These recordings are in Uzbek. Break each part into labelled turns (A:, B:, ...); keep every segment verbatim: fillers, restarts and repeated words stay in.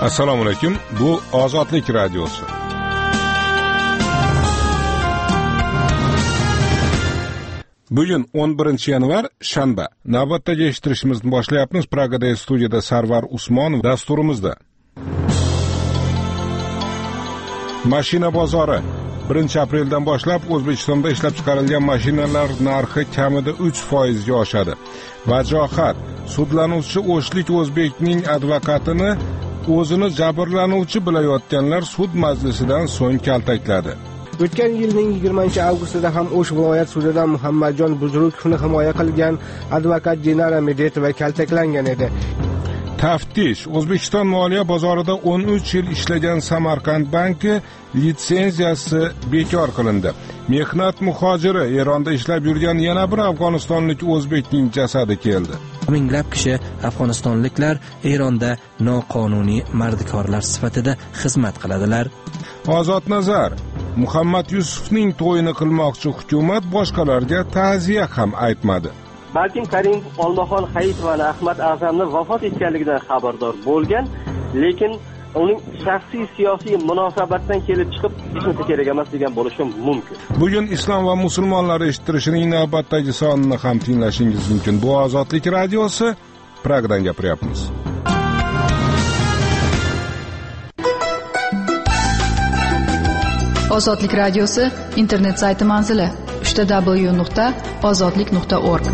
A: Assalomu alaykum. Bu Ozodlik radiosi. Bugun o'n birinchi yanvar shanba. Navbatdagi eshittirishimizni boshlayapmiz. Pragada studiyada Sarvar Usmonov dasturimizda. Mashina bozori birinchi apreldan boshlab O'zbekistonda ishlab chiqarilgan mashinalar narxi kamida uch foizga oshadi. Vajohat: sudlanuvchi O'shlik O'zbekning advokatini o'zini jabrlanuvchi bilayotganlar sud majlisidan so'ng kaltakladi.
B: O'tgan yilning yigirmanchi avgustida ham O'sh viloyat sudidan Muhammadjon Buzrukovni himoya qilgan advokat Dinara Medetova kaltaklangan edi.
A: Taftish: O'zbekiston moliya bozorida o'n uch yil ishlagan Samarqand banki litsenziyasi bekor qilindi. Mehnat muhojiri: Eronda ishlab yurgan yana bir afg'onistonlik o'zbekning jasadi keldi.
C: Minglab kishi afg'onistonliklar Eronda noqonuniy mardikorlar sifatida xizmat qiladilar.
A: Ozod nazar: Muhammad Yusufning to'yini qilmoqchi hukumat boshqalarga ta'ziya ham aytmadi.
D: Balkim Karimov Olmaxon Hayitova va Ahmad A'zamni vafot etganligidan xabardor bo'lgan, lekin uning shaxsiy siyosiy munosabatdan kelib chiqib hech kerak emas degan bo'lishi mumkin.
A: Bugun islom va musulmonlar eshittirishining navbatdagi sonini ham tinglashingiz mumkin. Bu Ozodlik radiosi, Pragadan gapiryapmiz.
E: Ozodlik radiosi internet sayti manzili w w w nuqta ozodlik nuqta org.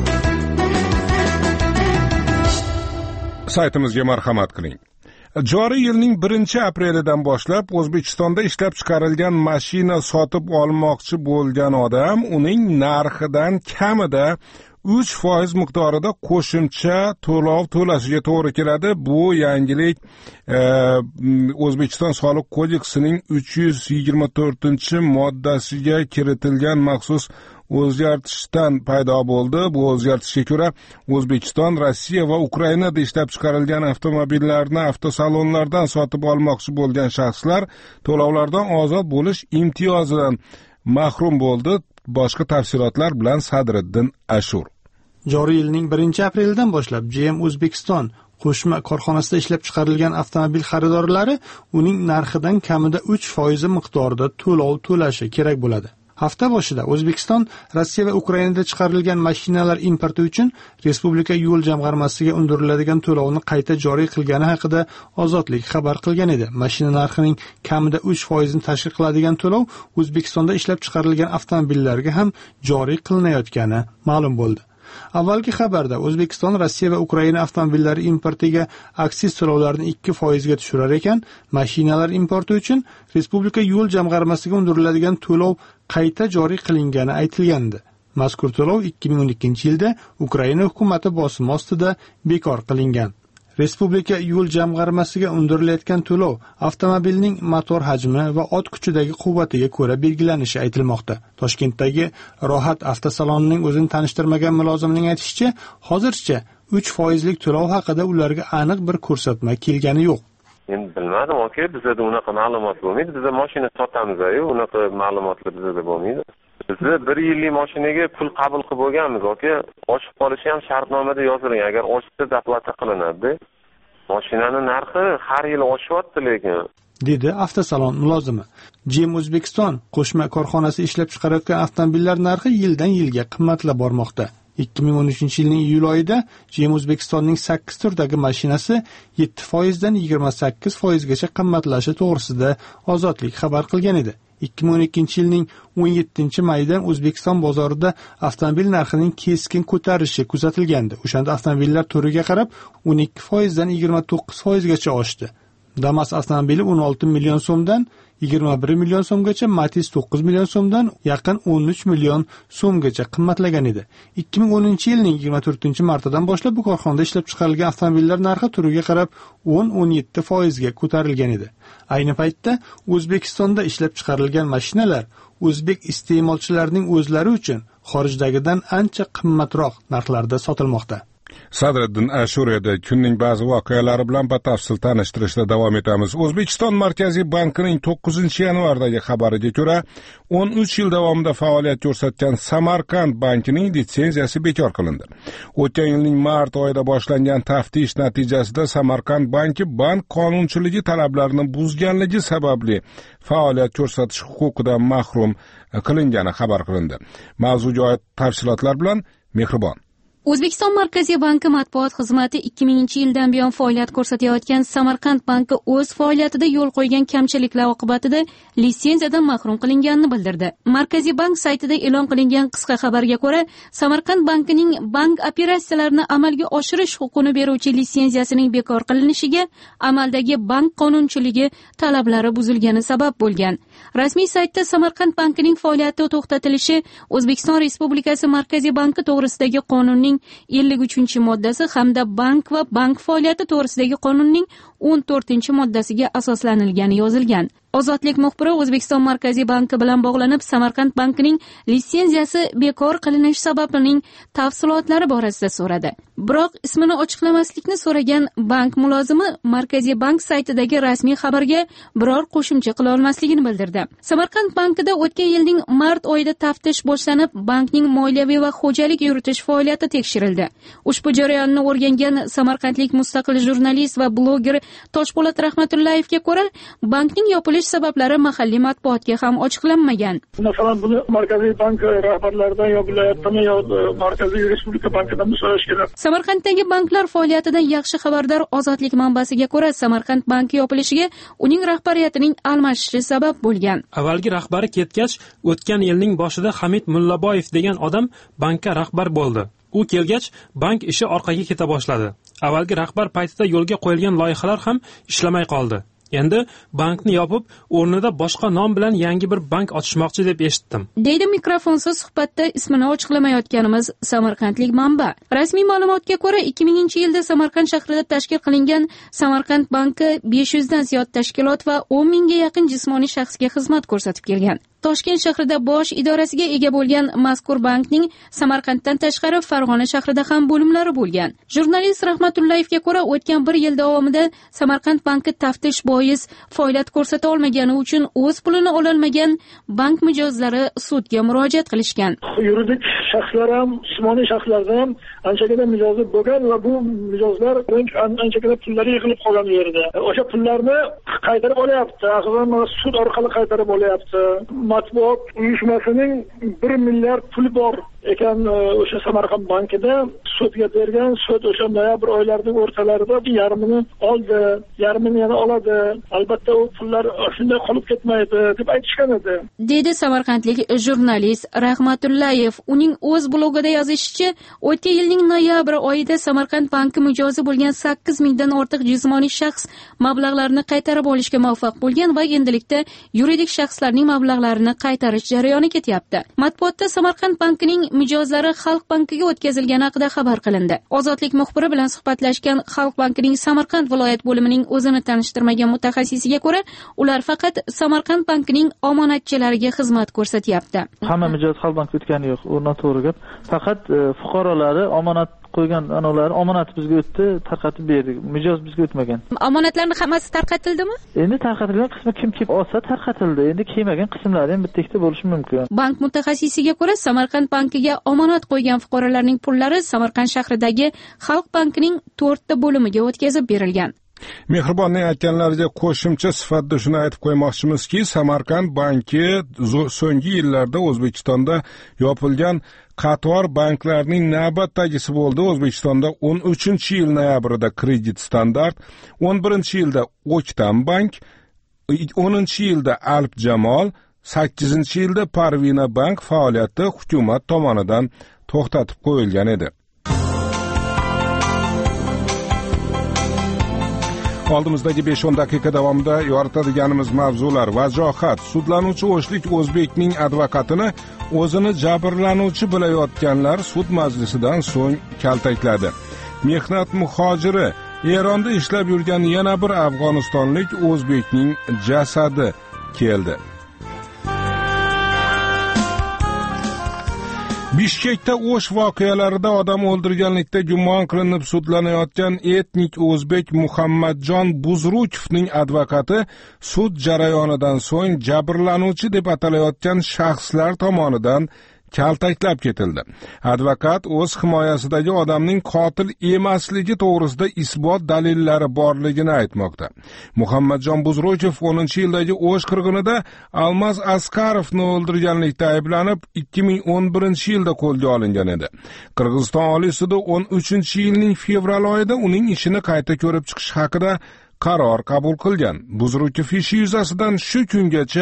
A: Saytimizga marhamat qiling. Joriy yilning birinchi aprelidan boshlab O'zbekistonda ishlab chiqarilgan mashina sotib olmoqchi bo'lgan odam uning narxidan kamida uch foiz miqdorida qo'shimcha to'lov to'lashiga to'g'ri keladi. Bu yangilik e, O'zbekiston soliq kodeksining uch yuz yigirma to'rtinchi moddasiga kiritilgan maxsus o'zgartishdan paydo bo'ldi. Bu o'zgartishga ko'ra O'zbekiston, Rossiya va Ukrainada ishlab chiqarilgan avtomobillarni avtosalonlardan sotib olmoqchi bo'lgan shaxslar to'lovlardan ozod bo'lish imtiyozidan mahrum bo'ldi. Boshqa tafsilotlar bilan Sadriddin Ashur.
F: Joriy yilning birinchi aprelidan boshlab G M O'zbekiston qo'shma korxonasida ishlab chiqarilgan avtomobil xaridorlari uning narxidan kamida uch foiz miqdorida to'lov to'lashi kerak bo'ladi. Hafta boshida O'zbekiston, Rossiya va Ukrainada chiqarilgan mashinalar importi uchun Respublika yo'l jamg'armasiga undiriladigan to'lovni qayta joriy qilgani haqida Ozodlik xabar qilgan edi. Mashina narxining kamida uch foiz ni tashkil qiladigan to'lov O'zbekistonda ishlab chiqarilgan avtomobillarga ham joriy qilinayotgani ma'lum bo'ldi. Avvalgi xabarda O'zbekiston, Rossiya va Ukraina avtomobillari importiga aksiz to'lovlarini ikki foiz ga tushirar ekan, mashinalar importi uchun Respublika yo'l jamg'armasiga undiriladigan to'lov qayta joriy qilingani aytilgandi. Mazkur to'lov ikki ming o'n ikkinchi yilda Ukraina hukumati bosimi ostida bekor qilingan. Respublika yo'l jamg'armasiga undirilayotgan to'lov avtomobilning motor hajmi va ot kuchidagi quvvatiga ko'ra belgilanishi aytilmoqda. Toshkentdagi Rohat avtosalonining o'zini tanishtirmagan mulozimning aytishicha, hozircha uch foiz lik to'lov haqida ularga aniq bir ko'rsatma kelgani yo'q.
G: Men bilmadim, aka, bizda unaqa ma'lumot bo'lmaydi. Biz mashina sotamiz-ku, unaqa ma'lumotlar bizda bo'lmaydi. Biz bir yillik mashinaga pul qabul qilib bo'lganmiz, aka. Oshib qolishi ham shartnomada yozilgan. Agar oshsa zaplata qilinadi. Mashinaning narxi har yil oshyapti lekin,
F: dedi avtosalon mulozimi. G M O'zbekiston qo'shma korxonasi ishlab chiqarayotgan avtomobillar narxi yildan yilga qimmatlab bormoqda. ikki ming o'n uchinchi yilning iyul oyida G M O'zbekistonning sakkiz turdagi mashinasi yetti foiz dan yigirma sakkiz foiz gacha qimmatlashi to'g'risida Ozodlik xabar qilgan edi. ikki ming o'n ikkinchi yilning o'n yettinchi mayida O'zbekiston bozorida avtomobil narxining keskin ko'tarishi kuzatilgandi. O'shanda avtomobillar turiga qarab o'n ikki foiz dan yigirma to'qqiz foiz gacha oshdi. Damas avtomobili o'n olti million so'mdan yigirma bir million so'mgacha, Matiz to'qqiz million so'mdan yaqin o'n uch million so'mgacha qimmatlagan edi. ikki ming o'ninchi yilning yigirma to'rtinchi martidan boshlab bu korxonada ishlab chiqarilgan avtomobillar narxi turiga qarab o'n o'n yetti foiz ga ko'tarilgan edi. Ayni paytda O'zbekistonda ishlab chiqarilgan mashinalar o'zbek iste'molchilarining o'zlari uchun xorijdagidan ancha qimmatroq narxlarda sotilmoqda.
A: Sadriddin Ashuriyada kunning ba'zi voqealari bilan batafsil tanishtirishda davom etamiz. O'zbekiston Markaziy bankining to'qqizinchi yanvardagi xabariga ko'ra, o'n uch yil davomida faoliyat ko'rsatgan Samarqand bankining litsenziyasi bekor qilindi. O'tgan yilning mart oyida boshlangan taftish natijasida Samarqand banki bank qonunchiligi talablarini buzganligi sababli faoliyat ko'rsatish huquqidan mahrum qilingani xabar qilindi. Mavzuga oid tafsilotlar bilan Mehribon.
H: O'zbekiston Markaziy banki matbuot xizmati ikki minginchi yildan buyon faoliyat ko'rsatayotgan Samarqand banki o'z faoliyatida yo'l qo'ygan kamchiliklar oqibatida litsenziyadan mahrum qilinganini bildirdi. Markaziy bank saytida e'lon qilingan qisqa xabarga ko'ra, Samarqand bankining bank operatsiyalarini amalga oshirish huquqini beruvchi litsenziyasining bekor qilinishiga amaldagi bank qonunchiligi talablari buzilgani sabab bo'lgan. Rasmiy saytda Samarqand bankining faoliyati to'xtatilishi O'zbekiston Respublikasi Markaziy banki to'g'risidagi qonunning ellik uchinchi moddasi hamda bank va bank faoliyati to'g'risidagi qonunning o'n to'rtinchi moddasiga asoslanilgani yozilgan. Ozodlik muxbiri O'zbekiston Markaziy banki bilan bog'lanib, Samarqand bankining litsenziyasi bekor qilinish sababining tafsilotlari borasida so'radi. Biroq ismini ochiqlamaslikni so'ragan bank mulozimi Markaziy bank saytidagi rasmiy xabarga biror qo'shimcha qila olmasligini bildirdi. Samarqand bankida o'tgan yilning mart oyida taftish boshlanib, bankning moliyaviy va xo'jalik yuritish faoliyati tekshirildi. Ushbu jarayonni o'rgangan samarqandlik mustaqil jurnalist va bloger Toshpo'lat Rahmatullayevga ko'ra, bankning yopilish sabablari mahalliy matbuotga ham ochiqlanmagan.
I: Masalan, buni Markaziy bank rahbarlaridan yo viloyatdan yo Markaziy Respublika bankidan so'rash kerak.
H: Samarqanddagi banklar faoliyatidan yaxshi xabardor Ozodlik manbasiga ko'ra, Samarqand banki yopilishiga uning rahbariyatining almashishi sabab bo'lgan.
J: Avvalgi rahbari ketgach, o'tgan yilning boshida Hamid Mullaboyev degan odam bankka rahbar bo'ldi. U kelgach, bank ishi orqaga keta boshladi. Avvalgi rahbar paytida yo'lga qo'yilgan loyihalar ham ishlamay qoldi. Endi bankni yopib, o'rnida boshqa nom bilan yangi bir bank ochishmoqchi deb eshitdim.
H: Deydi mikrofonsiz suhbatda ismini ochiqlamayotganimiz samarqandlik manba. Rasmiy ma'lumotga ko'ra, ikki minginchi yilda Samarqand shahrida tashkil qilingan Samarqand banki besh yuzdan ziyod tashkilot va o'n mingga yaqin jismoniy shaxsga xizmat ko'rsatib kelgan. Toshkent shahrida bosh idorasiga ega bo'lgan mazkur bankning Samarqanddan tashqari Farg'ona shahrida ham bo'limlari bo'lgan. Jurnalist Rahmatullayevga ko'ra, o'tgan bir yil davomida Samarqand banki taftish bois faoliyat ko'rsata olmagani uchun o'z pulini ololmagan bank mijozlari sudga murojaat qilishgan.
I: Yuridik shaxslar ham, jismoniy shaxslar ham anchagina mijozi bo'lgan va bu mijozlar anchagina pullari yig'ilib qolgan yerda. O'sha pullarni qaytarib olyapti, axir sud orqali qaytarib olyapti. Matbuot uyushmasining bir milliard puli bor ekan o'sha Samarqand bankida sudga bergan. Sud o'sha noyabr oylarining o'rtalarida yarmini oldi, yarmini yana oladi. Albatta u pullar shunday qolib ketmaydi deb aytishgan edi.
H: Dedi samarqandlik jurnalist Rahmatullayev. Uning o'z blogida yozishicha, o'tgan yilning noyabr oyida Samarqand banki mijozi bo'lgan sakkiz mingdan ortiq jismoniy shaxs mablag'larni qaytarib olishga muvaffaq bo'lgan va endilikda yuridik shaxslarning mablag'larini qaytarish jarayoni ketyapti. Matbuotda Samarqand bankining mijozlari Xalq bankiga o'tkazilgani haqida xabar qilindi. Ozodlik muxbiri bilan suhbatlashgan Xalq bankining Samarqand viloyat bo'limining o'zini tanishtirmagan mutaxassisiga ko'ra, ular faqat Samarqand bankining omonatchilariga xizmat ko'rsatyapti.
K: Hamma mijoz Xalq bankiga o'tgani yo'q, u noto'g'ri gap. Faqat fuqarolari omonat qo'ygan anolar omonat bizga o'tdi, tarqatib berdik. Mijoz bizga o'tmagan.
H: Omonatlarning hammasi tarqatildimi?
K: Endi tarqatilgan qismi kim kelib olsa tarqatildi. Endi kelmagan qismlari ham bitta ikkita bo'lishi mumkin.
H: Bank mutaxassisiga ko'ra, Samarqand bankiga omonat qo'ygan fuqarolarning pullari Samarqand shahridagi Xalq bankining to'rtta bo'limiga o'tkazib berilgan.
A: Mehribonning aytganlariga qo'shimcha sifatida shuni aytib qo'ymoqchimizki, Samarqand banki so'nggi yillarda O'zbekistonda yopilgan qator banklarning navbatdagisi bo'ldi. O'zbekistonda o'n uchinchi yil noyabrida Kredit Standart, o'n birinchi yilda O'ktam bank, o'ninchi yilda Alp Jamol, sakkizinchi yilda Parvina bank faoliyati hukumat tomonidan to'xtatib qo'yilgan edi. Oldimizdagi besh o'n daqiqa davomida yoritadiganimiz mavzular: vajohat. Sudlanuvchi O'shlik O'zbekning advokatini o'zini jabrlanuvchi bilayotganlar sud majlisidan so'ng kaltakladi. Mehnat muhojiri. Eronda ishlab yurgan yana bir afg'onistonlik o'zbekning jasadi keldi. Bishkekda o'sh voqealarida odam o'ldirganlikda gumon qilinib sudlanayotgan etnik o'zbek Muhammadjon Buzrukovning advokati sud jarayonidan so'ng jabrlanuvchi deb atalayotgan shaxslar tomonidan kaltaklab ketildi. Advokat o'z himoyasidagi odamning qotil emasligi to'g'risida isbot dalillari borligini aytmoqda. Muhammadjon Buzrukov o'ninchi yildagi o'sh qirg'inida Almaz Askarovni o'ldirganlikda ayblanib ikki ming o'n birinchi yilda qo'lga olingan edi. Qirg'iziston Oliy sudi o'n uchinchi yilning fevral oyida uning ishini qayta ko'rib chiqish haqida qaror qabul qilgan. Buzrukov ishi yuzasidan shu kungacha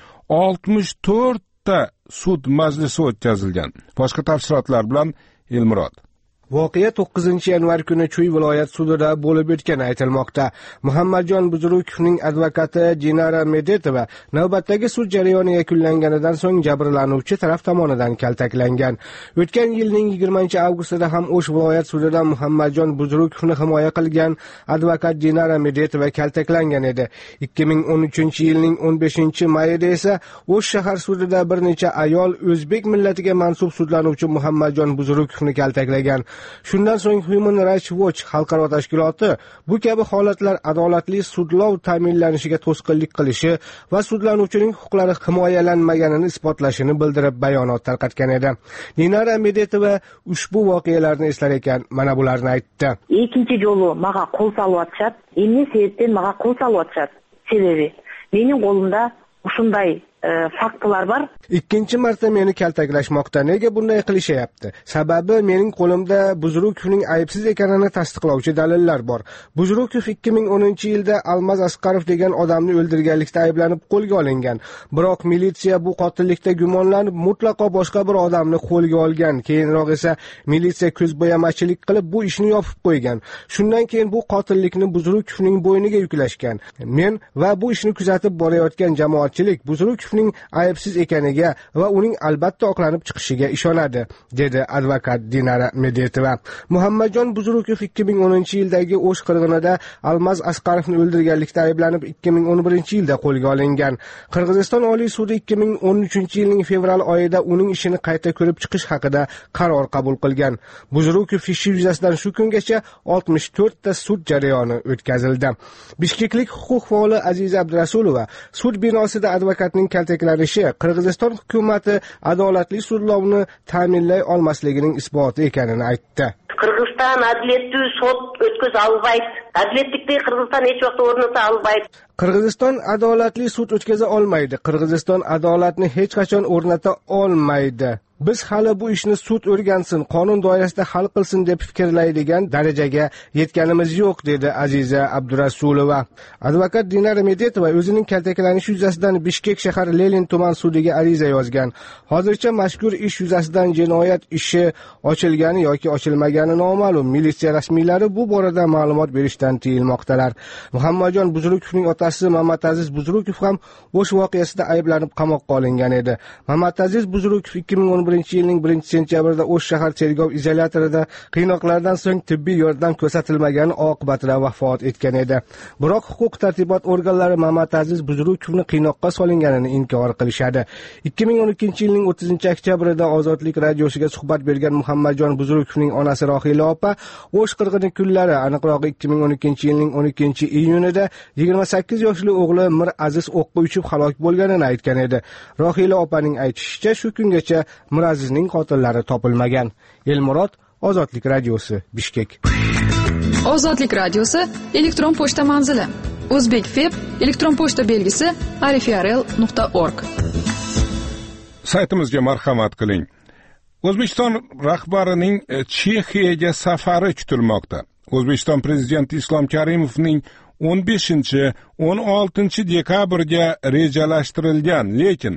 A: oltmish to'rt ta sud majlisi o'tkazilgan. Boshqa tafsilotlar bilan Elmurod.
B: Voqea to'qqizinchi yanvar kuni Chuy viloyat sudida bo'lib o'tgani aytilmoqda. Muhammadjon Buzrukovning advokati Dinara Medetova navbatdagi sud jarayoni yakunlanganidan so'ng jabrlanuvchi taraf tomonidan kaltaklangan. O'tgan yilning yigirmanchi avgustida ham O'sh viloyat sudida Muhammadjon Buzrukovni himoya qilgan advokat Dinara Medetova kaltaklangan edi. ikki ming o'n uchinchi yilning o'n beshinchi mayida esa O'sh shahar sudida bir necha ayol o'zbek millatiga mansub sudlanuvchi Muhammadjon Buzrukovni kaltaklagan. Shundan so'ng Human Rights Watch xalqaro tashkiloti bu kabi holatlar adolatli sudlov ta'minlanishiga to'sqinlik qilishi va sudlanuvchining huquqlari himoyalanmaganini isbotlashini bildirib bayonot tarqatgan edi. Dinara Medetova ushbu voqealarni eslar ekan, mana bularni aytdi.
L: Ikkinchi jolu maga qo'l salib atishadi. Эмне себептен maga qo'l salib atishadi? Sebebi mening qo'limda shunday faktlar bor.
B: Ikkinchi marta meni kaltaklashmoqda. Nega bunday qilishyapti? Sababi mening qo'limda Buzrukovning aybsiz ekanini tasdiqlovchi dalillar bor. Buzrukov ikki ming o'ninchi yilda Almaz Askarov degan odamni o'ldirganlikda ayblanib qo'lga olingan. Biroq militsiya bu qotillikda gumonlanib mutlaqo boshqa bir odamni qo'lga olgan. Keyinroq esa militsiya ko'zbo'yamachilik qilib bu ishni yopib qo'ygan. Shundan keyin bu qotillikni Buzrukovning bo'yniga yuklashgan. Men va bu ishni kuzatib borayotgan jamoatchilik Buzrukov ning aybsiz ekaniga va uning albatta oqlanib chiqishiga ishonadi, dedi advokat Dinara Medetova. Muhammadjon Buzrukov ikki ming o'ninchi yildagi O'sh qirg'inida Almaz Askarovni o'ldirganlikda ayblanib ikki ming o'n birinchi yilda qo'lga olingan. Qirg'iziston Oliy sudi ikki ming o'n uchinchi yilning fevral oyida uning ishini qayta ko'rib chiqish haqida qaror qabul qilgan. Buzrukov ishi yuzasidan shu kungacha oltmish to'rt ta sud jarayoni o'tkazildi. Bishkeklik huquq faoli Aziza Abdurasulova sud binosida advokatning kaltaklanishi Qirg'iziston hukumati adolatli sudlovni ta'minlay olmasligining isboti ekanini aytdi.
L: Qirg'iziston adliyatsiz sud o'tkaza olmaydi. Adliyatsiz Qirg'iziston hech vaqt o'rnata olmaydi.
B: Qirg'iziston adolatli sud o'tkaza olmaydi. Qirg'iziston adolatni hech qachon o'rnata olmaydi. Biz hali bu ishni sud o'rgansin, qonun doirasida hal qilsin deb fikrlaydigan darajaga yetganimiz yo'q, dedi Aziza Abdurasulova. Advokat Dinara Medetova o'zining kaltaklanishi yuzasidan Bishkek shahar Lenin tuman sudiga ariza yozgan. Hozircha mazkur ish yuzasidan jinoyat ishi ochilgani yoki ochilmagani noma'lum. Militsiya rasmiylari bu borada ma'lumot berishdan tiyilmoqdalar. Muhammadjon Buzrukovning otasi Mamataziz Buzrukov ham O'sh voqeasida ayblanib qamoqqa olingan edi. Mamataziz Buzrukov ikki ming o'n birinchi yilning birinchi sentyabrida O'sh shahar tergov izolyatorida qiynoqlardan so'ng tibbiy yordam ko'rsatilmagani oqibatida vafot etgan edi. Biroq huquq tartibot organlari Mamataziz Buzrukovni qiynoqqa solinganini inkor qilishadi. ikki ming o'n ikkinchi yilning o'ttizinchi oktyabrida Ozodlik radiosiga suhbat bergan Muhammadjon Buzrukovning onasi Rohila opa O'sh qirg'ini kunlari, aniqrog'i ikki ming o'n ikkinchi yilning o'n ikkinchi iyunida yigirma sakkiz yoshli o'g'li Mir Aziz o'qqa uchib halok bo'lganini aytgan edi. Rohila opaning aytishicha, shu kungacha Mirazizning qotillari topilmagan. Elmurod, Ozodlik radiosi, Bishkek.
E: Ozodlik radiosi elektron pochta manzili: O'zbekfeb elektron pochta belgisi arifrl nuqta org.
A: Saytimizga marhamat qiling. O'zbekiston rahbarining Chexiyaga safari kutilmoqda. O'zbekiston prezidenti Islom Karimovning o'n beshinchi o'n oltinchi dekabrga rejalashtirilgan, lekin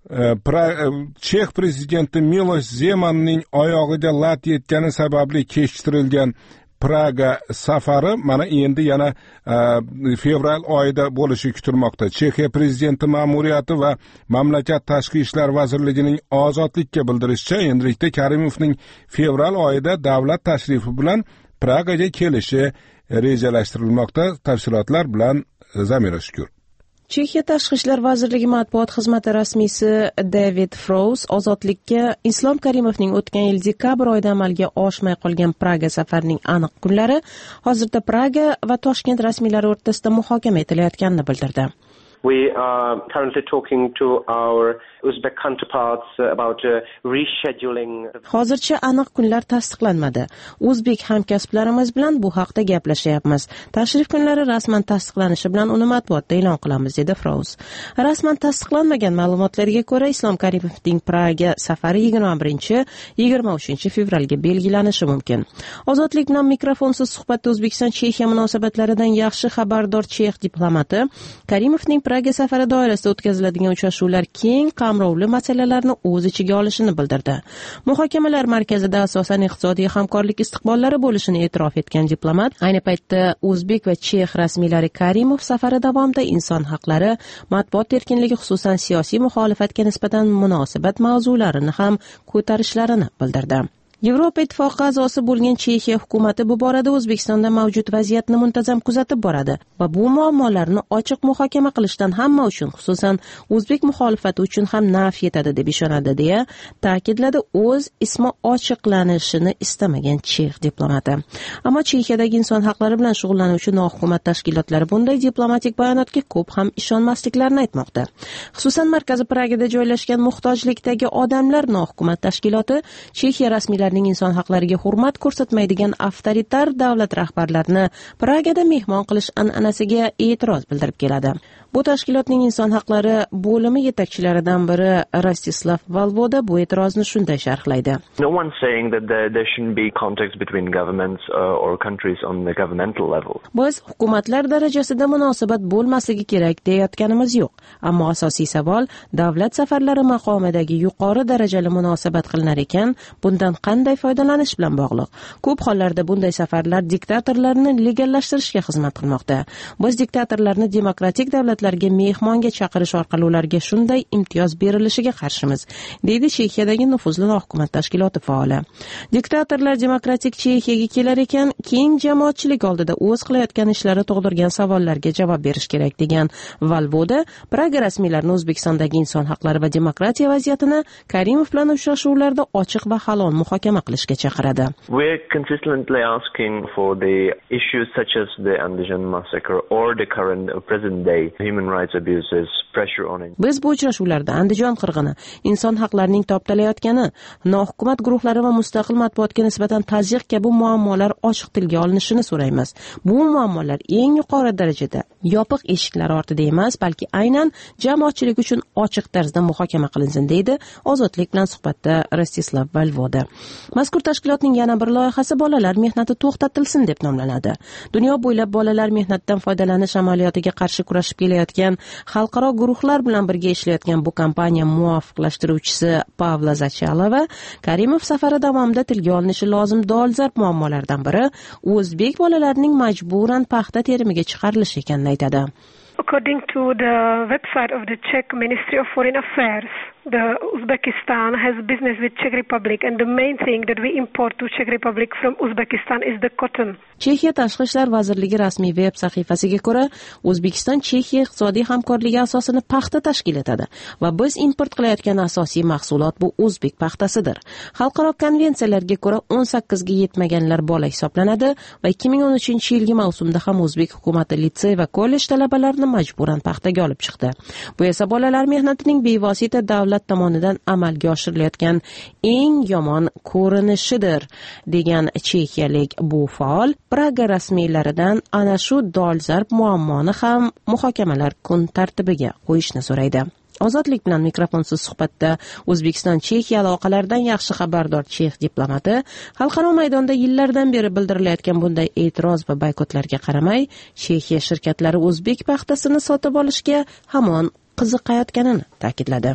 A: Chex prezidenti Milosh Zemanning oyog'iga lat yetgani sababli kechiktirilgan Praga safari mana endi yana fevral oyida bo'lishi kutilmoqda. Chexiya prezidenti ma'muriyati va mamlakat tashqi ishlar vazirligining ozodlikka bildirishicha, endilikda Karimovning fevral oyida davlat tashrifi bilan Pragaga kelishi rejalashtirilmoqda. Tafsilotlar bilan Zamira Shukur.
M: Chexiya Tashqi ishlar vazirligi matbuot xizmati rasmiysi David Frouz ozodlikka Islom Karimovning o'tgan yil dekabr oyida amalga oshmay qolgan Praga safarining aniq kunlari hozirda Praga va Toshkent rasmiylari o'rtasida muhokama etilayotganini bildirdi.
N: We are currently talking to our Uzbek counterparts about uh, rescheduling.
M: Hozircha aniq kunlar tasdiqlanmadi. O'zbek hamkasblarimiz bilan bu haqda gaplashyapmiz. Tashrif kunlari rasman tasdiqlanishi bilan uni matbuotda e'lon qilamiz, dedi Frouz. Rasman tasdiqlanmagan ma'lumotlarga ko'ra, Islom Karimovning Praga safari yigirma birinchi yigirma uchinchi fevralga belgilanishi mumkin. Ozodlik bilan mikrofonsiz suhbatda O'zbekiston Chexiya munosabatlaridan yaxshi xabardor chex diplomati Karimovning Praga safari doirasida o'tkaziladigan uchrashuvlar keng qamrovli masalalarni o'z ichiga olishini bildirdi. Muhokamalar markazida asosan iqtisodiy hamkorlik istiqbollari bo'lishini e'tirof etgan diplomat ayni paytda o'zbek va chex rasmiylari Karimov safari davomida inson haqlari, matbuot erkinligi, xususan siyosiy muxolifatga nisbatan munosabat mavzularini ham ko'tarishlarini bildirdi. Yevropa Ittifoqi a'zosi bo'lgan Chexiya hukumati bu borada O'zbekistonda mavjud vaziyatni muntazam kuzatib boradi va bu muammolarni ochiq muhokama qilishdan hamma uchun, xususan o'zbek muxolifati uchun ham naf yetadi deb ishonadi, deya ta'kidladi o'z ismi ochiqlanishini istamagan chex diplomati. Ammo Chexiyadagi inson haqlari bilan shug'ullanuvchi nohukumat tashkilotlari bunday diplomatik bayonotga ko'p ham ishonmasliklarini aytmoqda. Xususan Markaziy Pragada joylashgan muhtojlikdagi odamlar nohukumat tashkiloti Chexiya rasmiylari inson haqlariga hurmat ko'rsatmaydigan avtoritar davlat rahbarlarini Pragada mehmon qilish an'anasiga e'tiroz bildirib keladi. Bu tashkilotning inson haqlari bo'limi yetakchilaridan biri Rostislav Valvoda bu e'tirozni shunday sharhlaydi.
O: No one saying that there, there shouldn't be contacts between governments uh, or countries on the governmental level.
M: Biz hukumatlar darajasida munosabat bo'lmasligi kerak deyotganimiz yo'q. Ammo asosiy savol davlat safarlari maqomidagi yuqori darajali munosabat qilinar ekan, bundan qanday foydalanish bilan bog'liq. Ko'p hollarda bunday safarlar diktatorlarni legallashtirishga xizmat qilmoqda. Biz diktatorlarni demokratik davlat davlatlarga mehmonga chaqirish orqali ularga shunday imtiyoz berilishiga qarshimiz, deydi Chexiyadagi nufuzli hukumat tashkiloti faoli. Diktatorlar demokratik Chexiyaga kelar ekan, keng jamoatchilik oldida o'z qilayotgan ishlari tug'dirgan savollarga javob berish kerak, degan Valvoda Praga rasmiylarini O'zbekistondagi inson haqlari va demokratiya vaziyatini Karimov bilan uchrashuvlarda ochiq va halol muhokama qilishga chaqiradi.
O: We're consistently asking for the issues such as the Andijan massacre or the current uh, present day human rights abuses, pressure on it.
M: Biz bu uchrashuvlarda Andijon qirg'ini, inson haqlarining toptalayotgani, nohukumat guruhlari va mustaqil matbuotga nisbatan tazyiq kabi muammolar ochiq tilga olinishini so'raymiz. Bu muammolar eng yuqori darajada yopiq eshiklar ortida emas, balki aynan jamoatchilik uchun ochiq tarzda muhokama qilinsin, deydi Ozodlik bilan suhbatda Rostislav Valvoda. Mazkur tashkilotning yana bir loyihasi bolalar mehnati to'xtatilsin deb nomlanadi. Dunyo bo'ylab bolalar mehnatdan foydalanish amaliyotiga qarshi kurashib kelayotgan xalqaro guruhlar bilan birga ishlayotgan bu kompaniya muvofiqlashtiruvchisi Pavla Zachalova Karimov safari davomida tilga olinishi lozim dolzarb muammolardan biri o'zbek bolalarining majburan paxta terimiga chiqarilishi ekanini aytadi.
P: According to the website of the Czech Ministry of Foreign Affairs, the Uzbekistan has business with Czech Republic, and the main thing that we import to Czech Republic from Uzbekistan is the cotton.
M: Chexiya Tashqi ishlar vazirligi rasmiy veb sahifasiga ko'ra, O'zbekiston Chexiya iqtisodiy hamkorligi asosini paxta tashkil etadi va biz import qilayotgan asosiy mahsulot bu o'zbek paxtasidir. Xalqaro konvensiyalarga ko'ra o'n sakkizga yetmaganlar bola hisoblanadi va ikki ming o'n uchinchi yilgi mavsumda ham o'zbek hukumati litsey va kollej talabalarini majburan paxtaga olib chiqdi. Bu esa bolalar mehnatining bevosita davlat tomonidan amalga oshirilayotgan eng yomon ko'rinishidir, degan chexiyalik bu faol Praga rasmiylaridan ana shu dolzarb muammoni ham muhokamalar kun tartibiga qo'yishni so'raydi. Ozodlik bilan mikrofonsiz suhbatda O'zbekiston Chexiya aloqalaridan yaxshi xabardor chex diplomati xalqaro maydonda yillardan beri bildirilayotgan bunday e'tiroz va boykotlarga qaramay, Chexiya shirkatlari o'zbek paxtasini sotib olishga hamon qiziqayotganini ta'kidladi.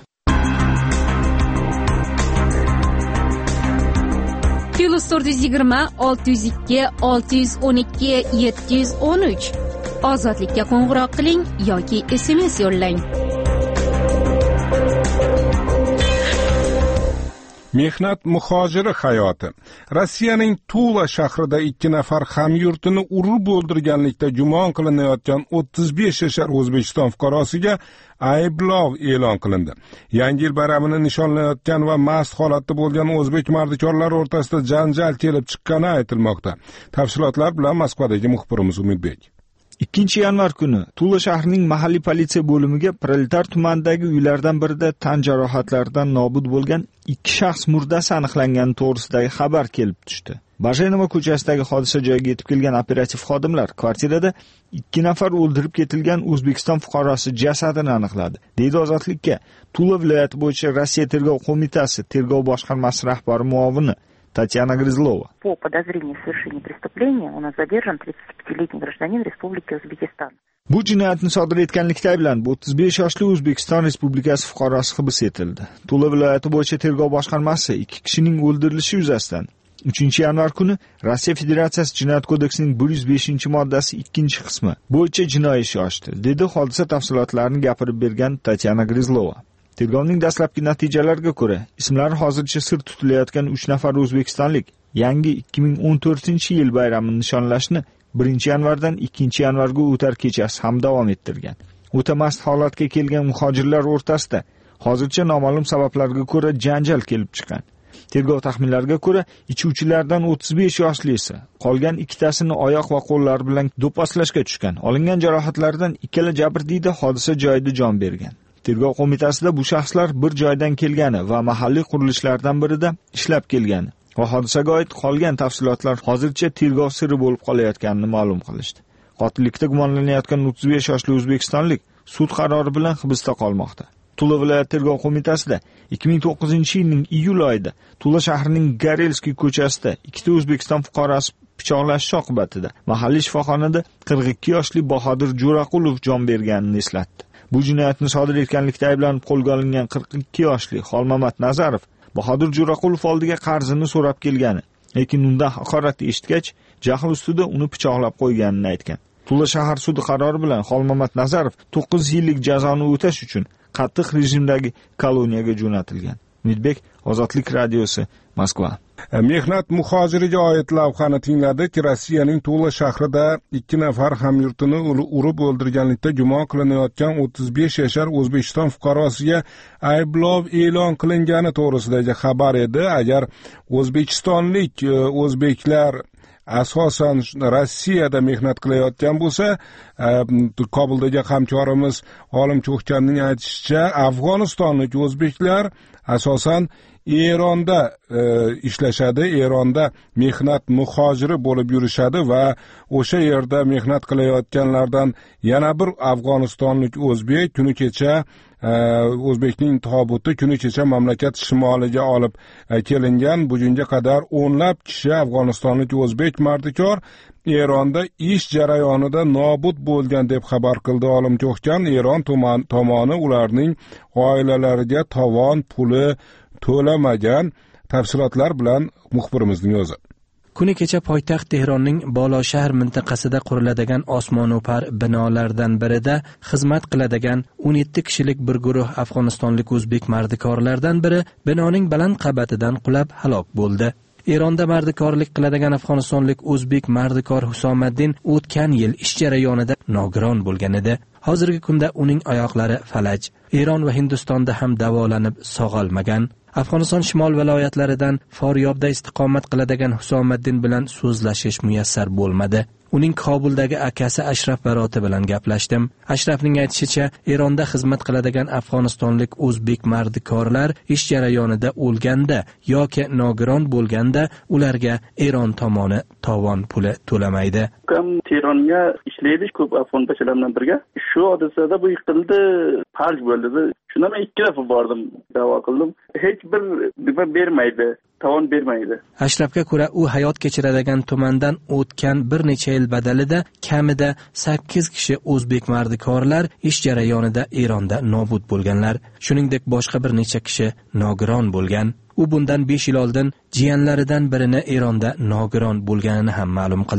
H: Plus to'rt yuz yigirma olti yuz ikki olti yuz o'n ikki yetti yuz o'n uch. Ozodlikka qo'ng'iroq qiling yoki S M S yo'llang.
A: Mehnat muhojiri hayoti. Rossiyaning Tula shahrida ikki nafar hamyurtini urib o'ldirganlikda gumon qilinayotgan o'ttiz besh yashar O'zbekiston fuqarosiga ayblov e'lon qilindi. Yangi yil bayramini nishonlayotgan va mast holatda bo'lgan o'zbek mardikorlari o'rtasida janjal kelib chiqqani aytilmoqda. Tafsilotlar bilan Moskvadagi muxbirimiz Umidbek.
Q: ikkinchi yanvar kuni Tula shahrining mahalliy politsiya bo'limiga Proletar tumanidagi uylardan birida tan jarohatlaridan nobud bo'lgan ikki shaxs murdasi aniqlangani to'g'risidagi xabar kelib tushdi. Bajenova ko'chasidagi hodisa joyiga yetib kelgan operativ xodimlar kvartirada ikki nafar o'ldirib ketilgan O'zbekiston fuqarosi jasadini aniqladi. Deydi Ozodlikka Tula viloyati bo'yicha Rossiya tergov qo'mitasi tergov boshqarmasi rahbari muovini Tatyana Grizlova.
R: По подозрению в совершении преступления у нас задержан тридцатипятилетний гражданин Республики Узбекистан.
Q: Bu jinoyatni sodir etganlikda ayblanib o'ttiz besh yoshli O'zbekiston Respublikasi fuqarosi hibs etildi. Tula viloyati bo'yicha tergov boshqarmasi ikki kishining o'ldirilishi yuzasidan uchinchi yanvar kuni Rossiya Federatsiyasi Jinoyat kodeksining bir yuz beshinchi moddasi ikkinchi qismi bo'yicha jinoiy ish ochdi, dedi hodisa tafsilotlarini gapirib bergan Tatyana Grizlova. Tergovning dastlabki natijalariga ko'ra, ismlari hozircha sir tutilayotgan uch nafar o'zbekistonlik yangi ikki ming o'n to'rtinchi yil bayramini nishonlashni birinchi yanvardan ikkinchi yanvarga o'tar kechasi ham davom ettirgan. O'ta mast holatga kelgan muhojirlar o'rtasida hozircha noma'lum sabablarga ko'ra janjal kelib chiqqan. Tergov taxminlariga ko'ra, ichuvchilardan o'ttiz besh yoshlisi, qolgan ikkitasini oyoq va qo'llari bilan do'pposlashga tushgan. Olingan jarohatlardan ikkala jabrdiyda hodisa joyida jon bergan. Tergov qo'mitasida bu shaxslar bir joydan kelgani va mahalliy qurilishlardan birida ishlab kelgani va hodisaga oid qolgan tafsilotlar hozircha tergov siri bo'lib qolayotganini ma'lum qilishdi. Qotillikda gumonlanayotgan o'ttiz besh yoshli o'zbekistonlik sud qarori bilan hibsda qolmoqda. Tula viloyat tergov qo'mitasida ikki ming to'qqizinchi yilning iyul oyida Tula shahrining Garelskiy ko'chasida ikkita O'zbekiston fuqarosi pichoqlashish oqibatida mahalliy shifoxonada qirq ikki yoshli Bahodir Jo'raqulov jon berganini eslatdi. Bu jinoyatni sodir etganlikda ayblanib qo'lga olingan qirq ikki yoshli Xolmamat Nazarov Bahodir Jo'raqulov oldiga qarzini so'rab kelgani, lekin undan haqorat eshitgach, jahl ustida uni pichoqlab qo'yganini aytgan. Tula shahar sudi qarori bilan Xolmamat Nazarov to'qqiz yillik jazoni o'tash uchun qattiq rejimdagi koloniyaga jo'natilgan. Umidbek, Ozodlik radiosi, Moskva.
A: Mehnat muhojiriga oid lavhani tingladik. Rossiyaning Tula shahrida ikki nafar hamyurtini urib o'ldirganlikda gumon qilinayotgan o'ttiz besh yashar O'zbekiston fuqarosiga ayblov e'lon qilingani to'g'risidagi xabar edi. Agar o'zbekistonlik o'zbeklar asosan Rossiyada mehnat qilayotgan bo'lsa, Kobuldagi hamkorimiz Olim Cho'xkanning aytishicha, Afg'onistonlik o'zbeklar asosan Eronda e, ishlashadi, Eronda mehnat muhojiri bo'lib yurishadi va o'sha yerda mehnat qilayotganlardan yana bir afg'onistonlik o'zbek kuni kecha e, o'zbekning tobuti kuni kecha mamlakat shimoliga olib e, kelingan. Bugunga qadar o'nlab kishi afg'onistonlik o'zbek mardikor Eronda ish jarayonida nobud bo'lgan deb xabar qildi Olim Cho'xkan. Eron tomoni ularning oilalariga tovon puli to'lamagan. Tafsilotlar bilan muxbirimizning o'zi.
C: Kuni kecha poytaxt Tehronning Boloshahr mintaqasida quriladigan osmono'par binolardan birida xizmat qiladigan o'n yetti kishilik bir guruh afg'onistonlik o'zbek mardikorlardan biri binoning baland qabatidan qulab halok bo'ldi. Eronda mardikorlik qiladigan afg'onistonlik o'zbek mardikor Husomaddin o'tgan yil ish jarayonida nogiron bo'lgan edi. Hozirgi kunda uning oyoqlari falaj. Eron va Hindistonda ham davolanib sog'almagan. Afg'oniston shimol viloyatlaridan Faryobda istiqomat qiladigan Husomaddin bilan so'zlashish muyassar bo'lmadi. Uning Kobuldagi akasi Ashraf Baroti bilan gaplashdim. Ashrafning aytishicha, Eronda xizmat qiladigan afg'onistonlik o'zbek mardikorlar ish jarayonida o'lganda yoki nogiron bo'lganda ularga Eron tomoni tovon puli to'lamaydi.
S: Kam Tehronga ishlaydi ko'p afg'on bachalarim bilan birga. Shu hodisada bu yiqildi, farj bo'ldi. Shundan men ikki daf'a bordim, da'vo qildim. Hech bir nima bermaydi. Tovon bermaydi.
C: Ashrafga ko'ra, u hayot kechiradigan tumandan o'tgan bir necha yil badalida kamida sakkiz kishi o'zbek mardikorlar ish jarayonida Eronda nobud bo'lganlar. Shuningdek, boshqa bir necha kishi nogiron bo'lgan. U bundan besh yil oldin jiyanlaridan birini Eronda nogiron bo'lganini ham ma'lum qildi.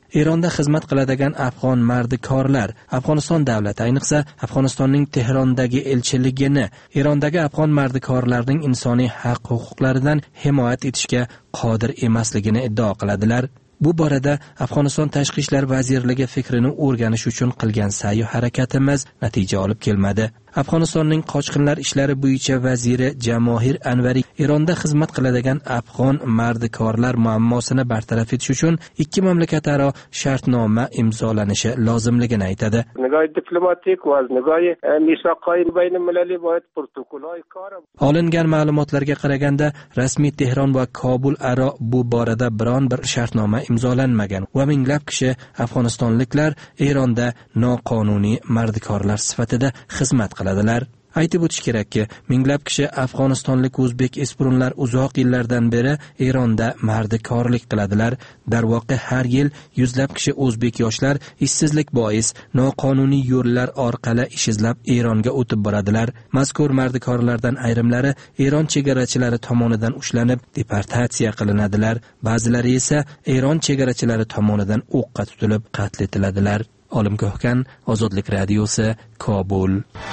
C: Eronda xizmat qiladigan afg'on mardikorlar Afg'oniston davlati, ayniqsa Afg'onistonning Tehrondagi elchiligini Erondagi afg'on mardikorlarning insoniy haq-huquqlaridan himoya etishga qodir emasligini iddao qiladilar. Bu borada Afg'oniston Tashqi ishlar vazirligi fikrini o'rganish uchun qilgan sa'y harakatimiz natija olib kelmadi. Afg'onistonning qochqinlar ishlari bo'yicha vaziri Jamohir Anvari Eronda xizmat qiladigan afg'on mardikorlar muammosini bartaraf etish uchun ikki mamlakataro shartnoma imzolanishi lozimligini aytadi. Olingan ma'lumotlarga qaraganda, rasmiy Tehron va Kobul aro bu borada biron bir shartnoma imzolanmagan va minglab kishi afg'onistonliklar Eronda noqonuniy mardikorlar sifatida xizmat qiladilar. Aytib o'tish kerakki, minglab kishi afg'onistonlik o'zbek esprunlar uzoq yillardan beri Eronda mardikorlik qiladilar. Darvoqe har yil yuzlab kishi o'zbek yoshlar ishsizlik bois noqonuniy yo'llar orqali ish izlab Eronga o'tib boradilar. Mazkur mardikorlardan ayrimlari Eron chegarachilari tomonidan ushlanib, deportatsiya qilinadilar. Ba'zilari esa Eron chegarachilari tomonidan o'qqa tutilib qatl etiladilar. Olimgohkan, Ozodlik radiosi, Kobul.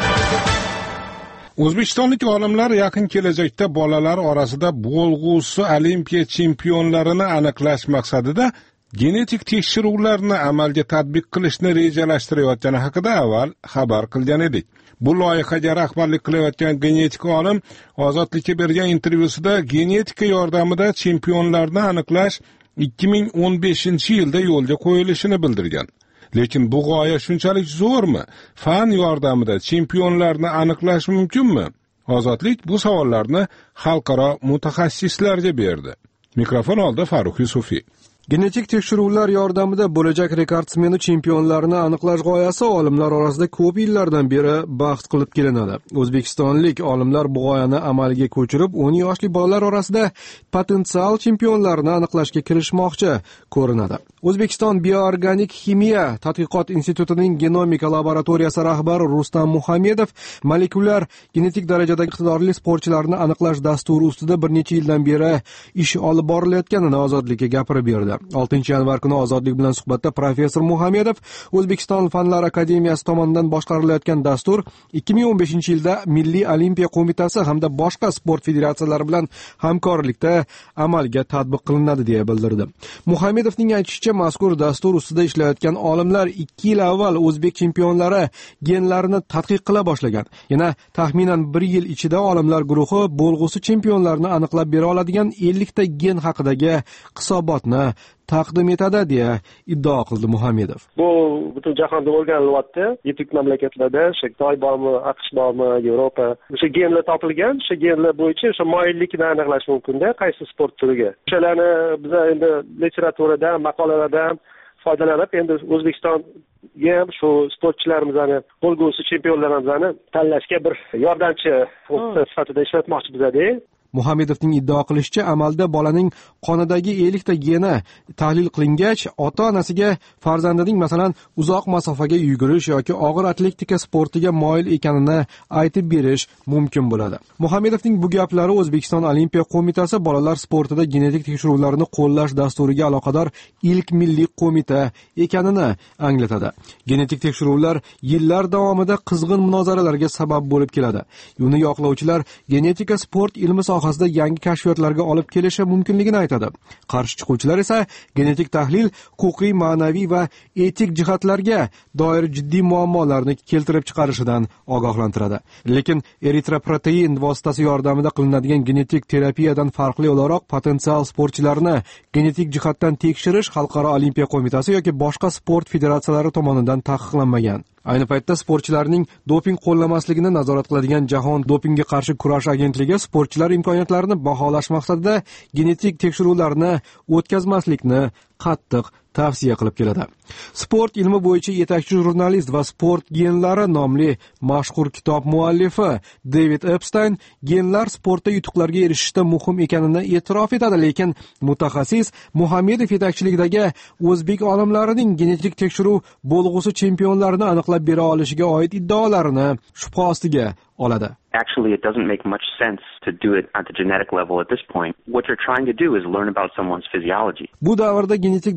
A: O'zbekistonlik olimlar yaqin kelajakda bolalar orasida bo'lg'usi olimpiya chempionlarini aniqlash maqsadida genetik tekshiruvlarni amalga tatbiq qilishni rejalashtirayotgani haqida avval xabar qilgan edik. Bu loyihaga rahbarlik qilayotgan genetik olim Ozodlikka bergan intervyusida genetika yordamida chempionlarni aniqlash ikki ming o'n beshinchi yilda yo'lga qo'yilishini bildirgan. Lekin bu g'oya shunchalik zo'rmi? Fan yordamida chempionlarni aniqlash mumkinmi? Ozodlik bu savollarni xalqaro mutaxassislarga berdi. Mikrofon oldi Farruh Yusufiy.
B: Genetik tekshiruvlar yordamida bo'lajak rekordsmeni chempionlarni aniqlash g'oyasi olimlar orasida ko'p yillardan beri bahs qilib kelinadi. O'zbekistonlik olimlar bu g'oyani amalga ko'chirib, o'n yoshli bolalar orasida potensial chempionlarni aniqlashga kirishmoqchi ko'rinadi. O'zbekiston bioorganik ximiya tadqiqot institutining genomika laboratoriyasi rahbari Rustam Muhammedov molekulyar genetik darajadagi iqtidorli sportchilarni aniqlash dasturi ustida bir necha yildan beri ish olib borilayotganini Ozodlikka gapirib berdi. oltinchi yanvar kuni Ozodlik bilan suhbatda professor Muhammedov O'zbekiston Fanlar akademiyasi tomonidan boshqarilayotgan dastur ikki ming o'n beshinchi yilda Milliy olimpiya qo'mitasi hamda boshqa sport federatsiyalari bilan hamkorlikda amalga tatbiq qilinadi deya bildirdi. Muhammedovning aytishicha, mazkur dastur ustida ishlayotgan olimlar ikki yil avval o'zbek chempionlari genlarini tadqiq qila boshlagan. Yana taxminan bir yil ichida olimlar guruhi bo'lg'usi chempionlarni aniqlab bera oladigan ellik ta gen haqidagi hisobotni taqdim etadi deya iddao qildi Muhammedov.
D: Bu butun jahonda o'rganilyapti. Yetuk mamlakatlarda, Xitoy bormi, AQSh bormi, Yevropa. O'sha genlar topilgan, o'sha genlar bo'yicha o'sha moyillikni aniqlash mumkin-da, qaysi sport turiga. O'shalarni biz endi literaturada, maqolalardan foydalanib, endi O'zbekistonga ham shu sportchilarimizni, bo'lg'usi chempionlarimizni tanlashga bir yordamchi sifatida ishlatmoqchi bizada.
B: Muhammedovning iddao qilishicha, amalda bolaning qonidagi ellik ta geni tahlil qilingach, ota-onasiga farzandining masalan uzoq masofaga yugurish yoki og'ir atletika sportiga moyil ekanini aytib berish mumkin bo'ladi. Muhammedovning bu gaplari O'zbekiston Olimpiya qo'mitasi bolalar sportida genetik tekshiruvlarni qo'llash dasturiga aloqador ilk milliy qo'mita ekanini anglatadi. Genetik tekshiruvlar yillar davomida qizg'in munozaralarga sabab bo'lib keladi. Uni yoqlovchilar genetika sport ilmi sohasida yangi kashfiyotlarga olib kelishi mumkinligini aytadi. Qarshi chiquvchilar esa genetik tahlil huquqiy, ma'naviy va etik jihatlarga doir jiddiy muammolarni keltirib chiqarishidan ogohlantiradi. Lekin eritroprotein vositasi yordamida qilinadigan genetik terapiyadan farqli o'laroq potensial sportchilarni genetik jihatdan tekshirish Xalqaro olimpiya qo'mitasi yoki boshqa sport federatsiyalari tomonidan taqiqlanmagan. Ayni paytda sportchilarning doping qo'llamasligini nazorat qiladigan Jahon dopingga qarshi kurash agentligi sportchilar imkoniyatlarini baholash maqsadida genetik tekshiruvlarni o'tkazmaslikni qattiq tavsiya qilib keladi. Sport ilmi bo'yicha yetakchi jurnalist va Sport genlari nomli mashhur kitob muallifi David Epstein genlar sportda yutuqlarga erishishda muhim ekanini e'tirof etadi, lekin mutaxassis Muhammedov yetakchiligidagi o'zbek olimlarining genetik tekshiruv bo'lg'usi chempionlarini aniqlab bera olishiga oid iddaolarini shubha ostiga oladi.
T: Actually, it doesn't make much sense to do it at the genetic level at this point. What you're trying to do is learn about someone's physiology.
B: Bu davrda genetik darajadagi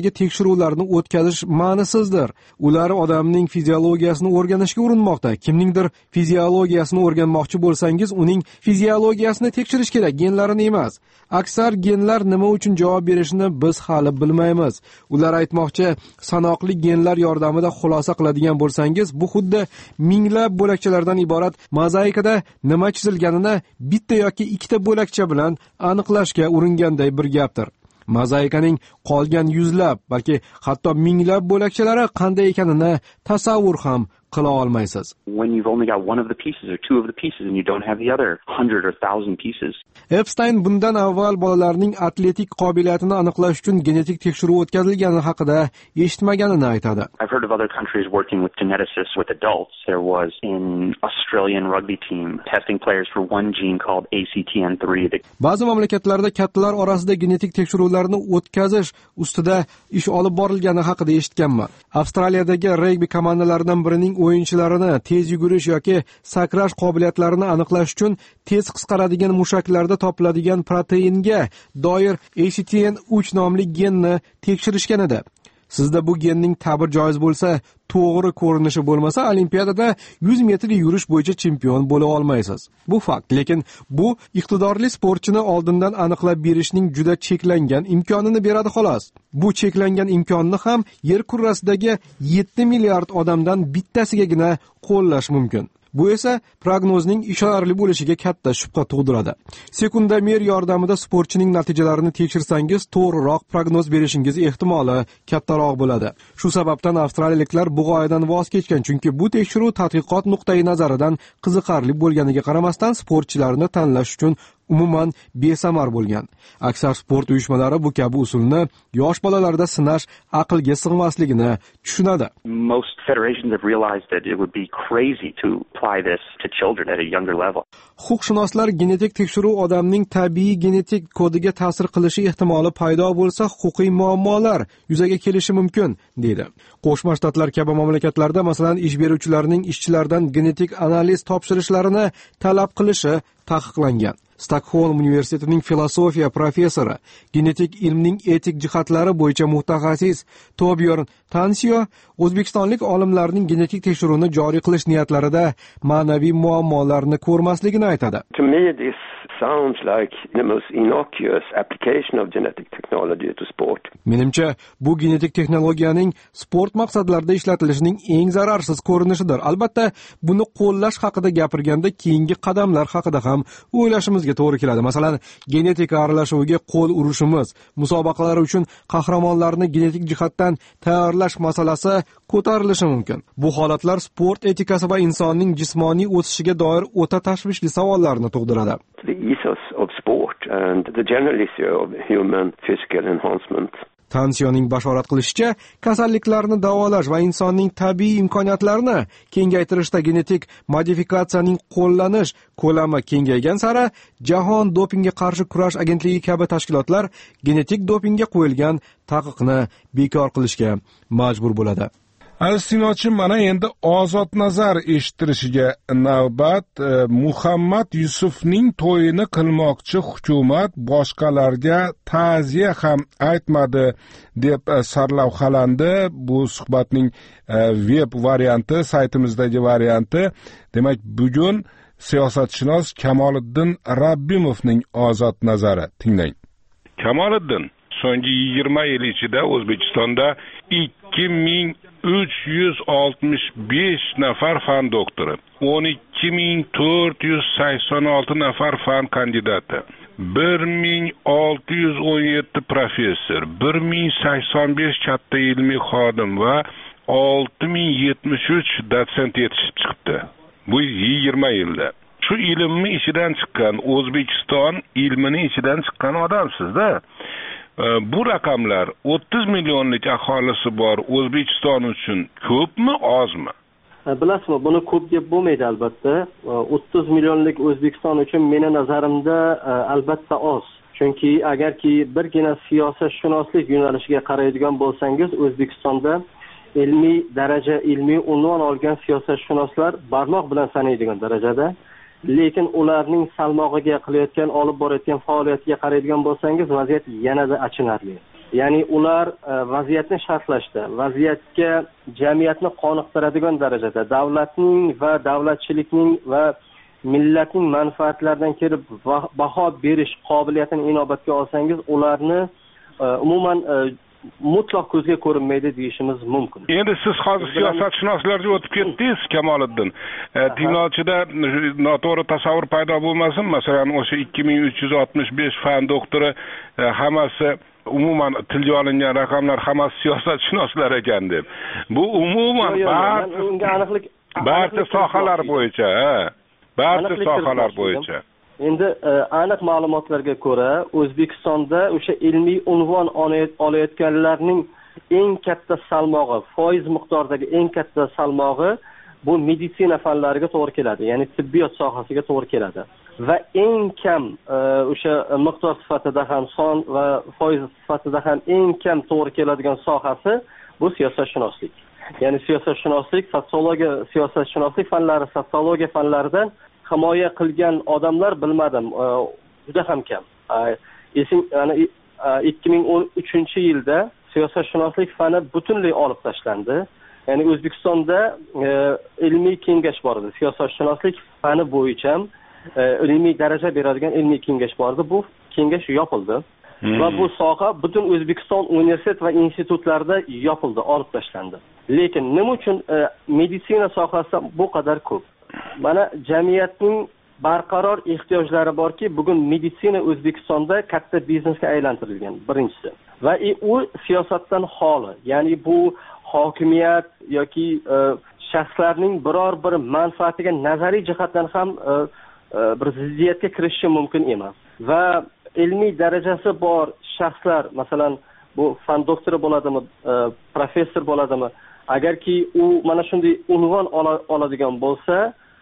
U: ularga tekshiruvlarni o'tkazish ma'nisizdir. Ular odamning fiziologiyasini o'rganishga urinmoqda. Kimningdir fiziologiyasini o'rganmoqchi bo'lsangiz, uning fiziologiyasini tekshirish kerak, genlarini emas. Aksar genlar nima uchun javob berishini biz hali bilmaymiz. Ular aytmoqchi, sanoqli genlar yordamida xulosa qiladigan bo'lsangiz, bu xuddi minglab bo'lakchalardan iborat mozaikada nima chizilganini bitta yoki ikkita bo'lakcha bilan aniqlashga uringanday bir gapdir. Mozaikaning qolgan yuzlab, balki hatto minglab bo'lakchalari qanday ekanini tasavvur ham qila olmaysiz.
T: When you've only got one of the pieces or two of the pieces and you don't have the other hundred or thousand pieces.
U: Epstein bundan avval bolalarning atletik qobiliyatini aniqlash uchun genetik tekshiruv o'tkazilgani haqida eshitmaganini aytadi.
T: I've heard of other countries working with geneticists with adults. There was in Australian rugby team testing players for one gene called A C T N three.
U: Ba'zi mamlakatlarda kattalar orasida genetik tekshiruvlarni o'tkazish ustida ish olib borilgani haqida eshitganman. Avstraliyadagi regbi komandalaridan birining o'yinchilarini tez yugurish yoki sakrash qobiliyatlarini aniqlash uchun tez qisqaradigan mushaklarda topiladigan proteinga doir A C T N uch nomli genni tekshirishgan edi. Sizda bu genning ta'bir joiz bo'lsa, to'g'ri ko'rinishi bo'lmasa, olimpiadada yuz metr yurish bo'yicha chempion bo'la olmaysiz. Bu fakt, lekin bu iqtidorli sportchini oldindan aniqlab berishning juda cheklangan imkonini beradi xolos. Bu cheklangan imkonni ham yer kurrasidagi yetti milliard odamdan bittasigagina qo'llash mumkin. Bu esa prognozning ishonarli bo'lishiga katta shubha tug'diradi. Sekundomer yordamida sportchining natijalarini tekshirsangiz, to'g'riroq prognoz berishingiz ehtimoli kattaroq bo'ladi. Shu sababdan avstraliyaliklar bu g'oyadan voz kechgan, chunki bu tekshiruv tadqiqot nuqtai nazaridan qiziqarli bo'lganiga qaramasdan sportchilarni tanlash uchun umuman besamar bo'lgan. Aksar sport uyushmalari bu kabi usulni yosh bolalarda sinash aqlga sig'masligini tushunadi.
T: Most federations have realized that it would be crazy to apply this to children at a younger level.
U: Huquqshunoslar genetik tekshiruv odamning tabiiy genetik kodiga ta'sir qilishi ehtimoli paydo bo'lsa, huquqiy muammolar yuzaga kelishi mumkin, dedi. Qo'shma Shtatlar kabi mamlakatlarda, masalan, ish beruvchilarning ishchilardan genetik analiz topshirishlarini talab qilishi taqiqlangan. Stockholm universitetining filosofiya professori, genetik ilmning etik jihatlari bo'yicha mutaxassis Torbjörn Tansio o'zbekistonlik olimlarning genetik tekshiruvni joriy qilish niyatlarida ma'naviy muammolarni ko'rmasligini aytadi.
V: To me this sounds like the most innocuous application of genetic technology to sport.
U: Menimcha, bu genetik texnologiyaning sport maqsadlarida ishlatilishining eng zararsiz ko'rinishidir. Albatta, buni qo'llash haqida gapirganda keyingi qadamlar haqida ham o'ylashimizga to'g'ri keladi. Masalan, genetika aralashuviga qo'l urishimiz, musobaqalar uchun qahramonlarni genetik jihatdan tayyorlash masalasi ko'tarilishi mumkin. Bu holatlar sport etikasi va insonning jismoniy o'sishiga doir o'ta tashvishli savollarni tug'diradi.
V: The ethos of sport and the general issue of human physical enhancement.
U: Tansiyoning bashorat qilishicha, kasalliklarni davolash va insonning tabiiy imkoniyatlarini kengaytirishda genetik modifikatsiyaning qo'llanish ko'lami kengaygan sari Jahon dopingga qarshi kurash agentligi kabi tashkilotlar genetik dopingga qo'yilgan taqiqni bekor qilishga majbur bo'ladi.
A: Alsinochi mana endi ozod nazar eshittirishiga navbat. Muhammad Yusufning to'yini qilmoqchi hukumat boshqalarga ta'ziya ham aytmadi deb sarlavhalandi. Bu suhbatning web varianti, saytimizdagi varianti. Demak, bugun siyosatshunos Kamoliddin Rabbimovning ozod nazari. Tinglang. Kamoliddin, so'nggi yigirma yil ichida O'zbekistonda ikki ming uch yuz oltmish besh nafar fan doktori, o'n ikki ming to'rt yuz sakson olti nafar fan kandidati, bir ming olti yuz o'n yetti professor, bir ming sakson besh katta ilmiy xodim va olti ming yetmish uch dotsent yetishib chiqibdi. Bu yigirma yilda. Shu ilmni ichidan chiqqan, O'zbekiston ilmini ichidan chiqqan odamsiz-da. Bu raqamlar o'ttiz millionlik aholisi bor O'zbekiston uchun ko'pmi, ozmi?
D: Bilasizmi, buni ko'p deb bo'lmaydi albatta. o'ttiz millionlik O'zbekiston uchun meni nazarimda albatta oz. Chunki agarki birgina siyosatshunoslik yo'nalishiga qaraydigan bo'lsangiz, O'zbekistonda ilmiy daraja, ilmiy unvon olgan siyosatshunoslar barmoq bilan sanaydigan darajada. Lekin ularning salmog'iga qilayotgan, olib borayotgan faoliyatiga qaraydigan bo'lsangiz, vaziyat yanada achinarli. ya'ni ular vaziyatni sharhlashda, vaziyatga jamiyatni qoniqtiradigan darajada davlatning va davlatchilikning va millatning manfaatlaridan kelib baho berish qobiliyatini inobatga olsangiz, ularni umuman mutlaq ko'zga ko'rinmaydi deyishimiz mumkin.
A: Endi siz hozir siyosatshunoslarga o'tib ketdingiz, Kamoliddin. Tinglovchida noto'g'ri tasavvur paydo bo'lmasin. Masalan, o'sha ikki ming uch yuz oltmish besh fan doktori hammasi umuman tilga olingan raqamlar hammasi siyosatshunoslar ekan deb. Bu umuman barcha
D: unga aniqlik
A: barcha sohalar bo'yicha, ha. Barcha sohalar bo'yicha.
D: Endi aniq ma'lumotlarga ko'ra, O'zbekistonda o'sha ilmiy unvon olayotganlarning eng katta salmog'i, foiz miqdoridagi eng katta salmog'i bu meditsina fanlariga to'g'ri keladi, ya'ni tibbiyot sohasiga to'g'ri keladi. Va eng kam o'sha miqdor sifatida ham, son va foiz sifatida ham eng kam to'g'ri keladigan sohasi bu siyosatshunoslik. Ya'ni siyosatshunoslik, sotsiologiya, siyosatshunoslik fanlari, sotsiologiya fanlaridan himoya qilgan odamlar bilmadim, juda ham kam. Esing, ya'ni ikki ming o'n uchinchi yilda siyosatshunoslik fani butunlay olib tashlandi. Ya'ni O'zbekistonda ilmiy kengash bor edi. Siyosatshunoslik fani bo'yicha ilmiy daraja beradigan ilmiy kengash bor edi. Bu kengash yopildi. Va bu soha butun O'zbekiston universitet va institutlarida yopildi, olib tashlandi. Lekin nima uchun meditsina sohasi bu qadar ko'p? Mana jamiyatning barqaror ehtiyojlari borki, bugun meditsina O'zbekistonda katta biznesga aylantirilgan, birinchisi. Va u siyosatdan xoli, ya'ni bu hokimiyat yoki shaxslarning biror bir manfaatiga nazariy jihatdan ham bir ziddiyatga kirishi mumkin emas. Va ilmiy darajasi bor shaxslar, masalan, bu fan doktori bo'ladimi, professor bo'ladimi, agarki u mana shunday unvon oladigan bo'lsa,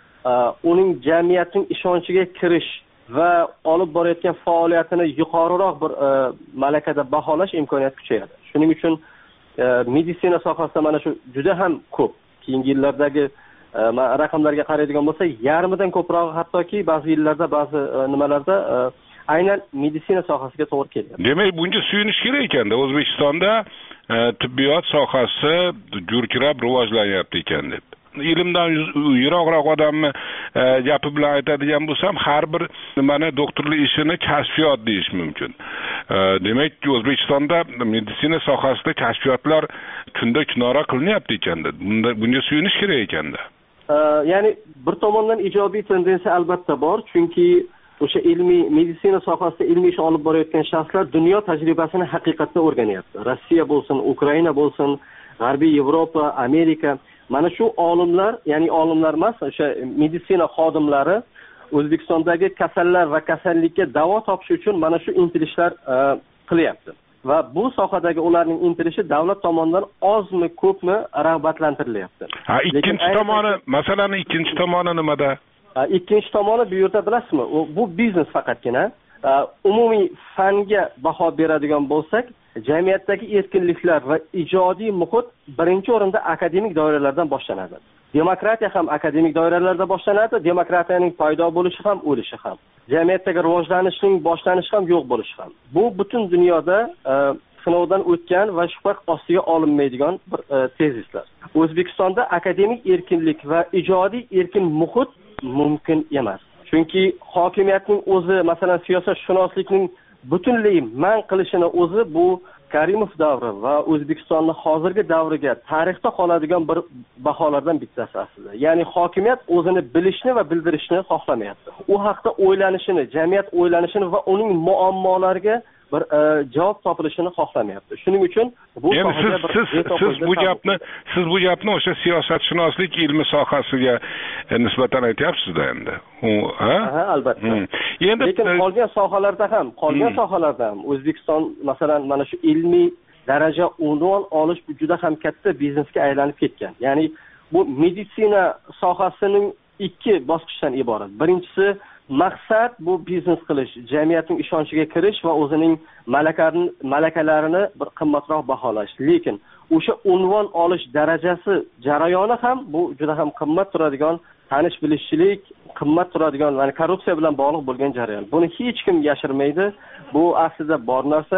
D: uning jamiyatning ishonchiga kirish va olib borayotgan faoliyatini yuqoriroq bir malakada baholash imkoniyati kuchayadi. Shuning uchun meditsina sohasida mana shu juda ham ko'p. Keyingi yillardagi raqamlarga qaraydigan bo'lsa, yarmidan ko'proq, hattoki ba'zi yillarda, ba'zi nimalarda aynan meditsina sohasiga to'g'ri keladi.
A: Demak, bunga suyunish kerak ekanda. O'zbekistonda tibbiyot sohasi jurkirab rivojlanyapti ekan deb. Ilmdan yiroqroq odamni gapi bilan aytadigan bo'lsam, har bir nimani doktorlik ishini kashfiyot deyish mumkin. Demak, O'zbekistonda meditsina sohasida kashfiyotlar kunda kunora qilinyapti ekanda. Bunda bunga suyunish kerak ekanda.
D: Ya'ni bir tomondan ijobiy tendensiya albatta bor, chunki o'sha ilmiy meditsina sohasida ilmiy ish olib borayotgan shaxslar dunyo tajribasini haqiqatda o'rganyapti. Rossiya bo'lsin, Ukraina bo'lsin, G'arbiy Yevropa, Amerika, mana shu olimlar, ya'ni olimlar emas, o'sha meditsina xodimlari O'zbekistondagi kasallar va kasallikka davo topish uchun mana shu intilishlar qilyapti. Va bu sohadagi ularning intilishi davlat tomonidan ozmi, ko'pmi rag'batlantirilyapti.
A: Ha, ikkinchi tomoni, masalan, ikkinchi tomoni nimada?
D: Ikkinchi tomoni bu yerda bilasizmi? Bu biznes faqatgina. Umumiy fanga baho beradigan bo'lsak, jamiyatdagi erkinliklar va ijodiy muhit birinchi o'rinda akademik doiralardan boshlanadi. Demokratiya ham akademik doiralarda boshlanadi, demokratiyaning paydo bo'lishi ham, o'lishi ham. Jamiyatdagi rivojlanishning boshlanishi ham, yo'q bo'lishi ham. Bu butun dunyoda sinovdan o'tgan va shubha ostiga olinmaydigan bir tezislar. O'zbekistonda akademik erkinlik va ijodiy erkin muhit mumkin emas. Chunki hokimiyatning o'zi, masalan, siyosatshunoslikning butunlay man qilishini o'zi bu Karimov davri va O'zbekistonni hozirgi davriga tarixda qoladigan bir baholardan bittasi aslida. Ya'ni hokimiyat o'zini bilishni va bildirishni xohlamayapti. U haqda o'ylanishini, jamiyat o'ylanishini va uning muammolariga bir javob topilishini xohlamayapti. Shuning uchun bu
A: endi siz siz siz bu gapni siz bu gapni o'sha siyosatshunoslik ilmi sohasiga nisbatan aytyapsiz-da endi. U, ha?
D: Ha, albatta. Endi lekin qolgan sohalarda ham, qolgan sohalarda ham O'zbekiston masalan mana shu ilmiy daraja unvon olish juda ham katta biznesga aylanib ketgan. Ya'ni bu meditsina sohasining ikki bosqichdan iborat. Birinchisi maqsad bu biznes qilish, jamiyatning ishonchiga kirish va o'zining malakalarini malakalarini bir qimmatroq baholash. Lekin o'sha unvon olish darajasi jarayoni ham bu juda ham qimmat turadigan, tanish bilishchilik, qimmat turadigan, ya'ni korrupsiya bilan bog'liq bo'lgan jarayon. Buni hech kim yashirmaydi. Bu aslida bor narsa.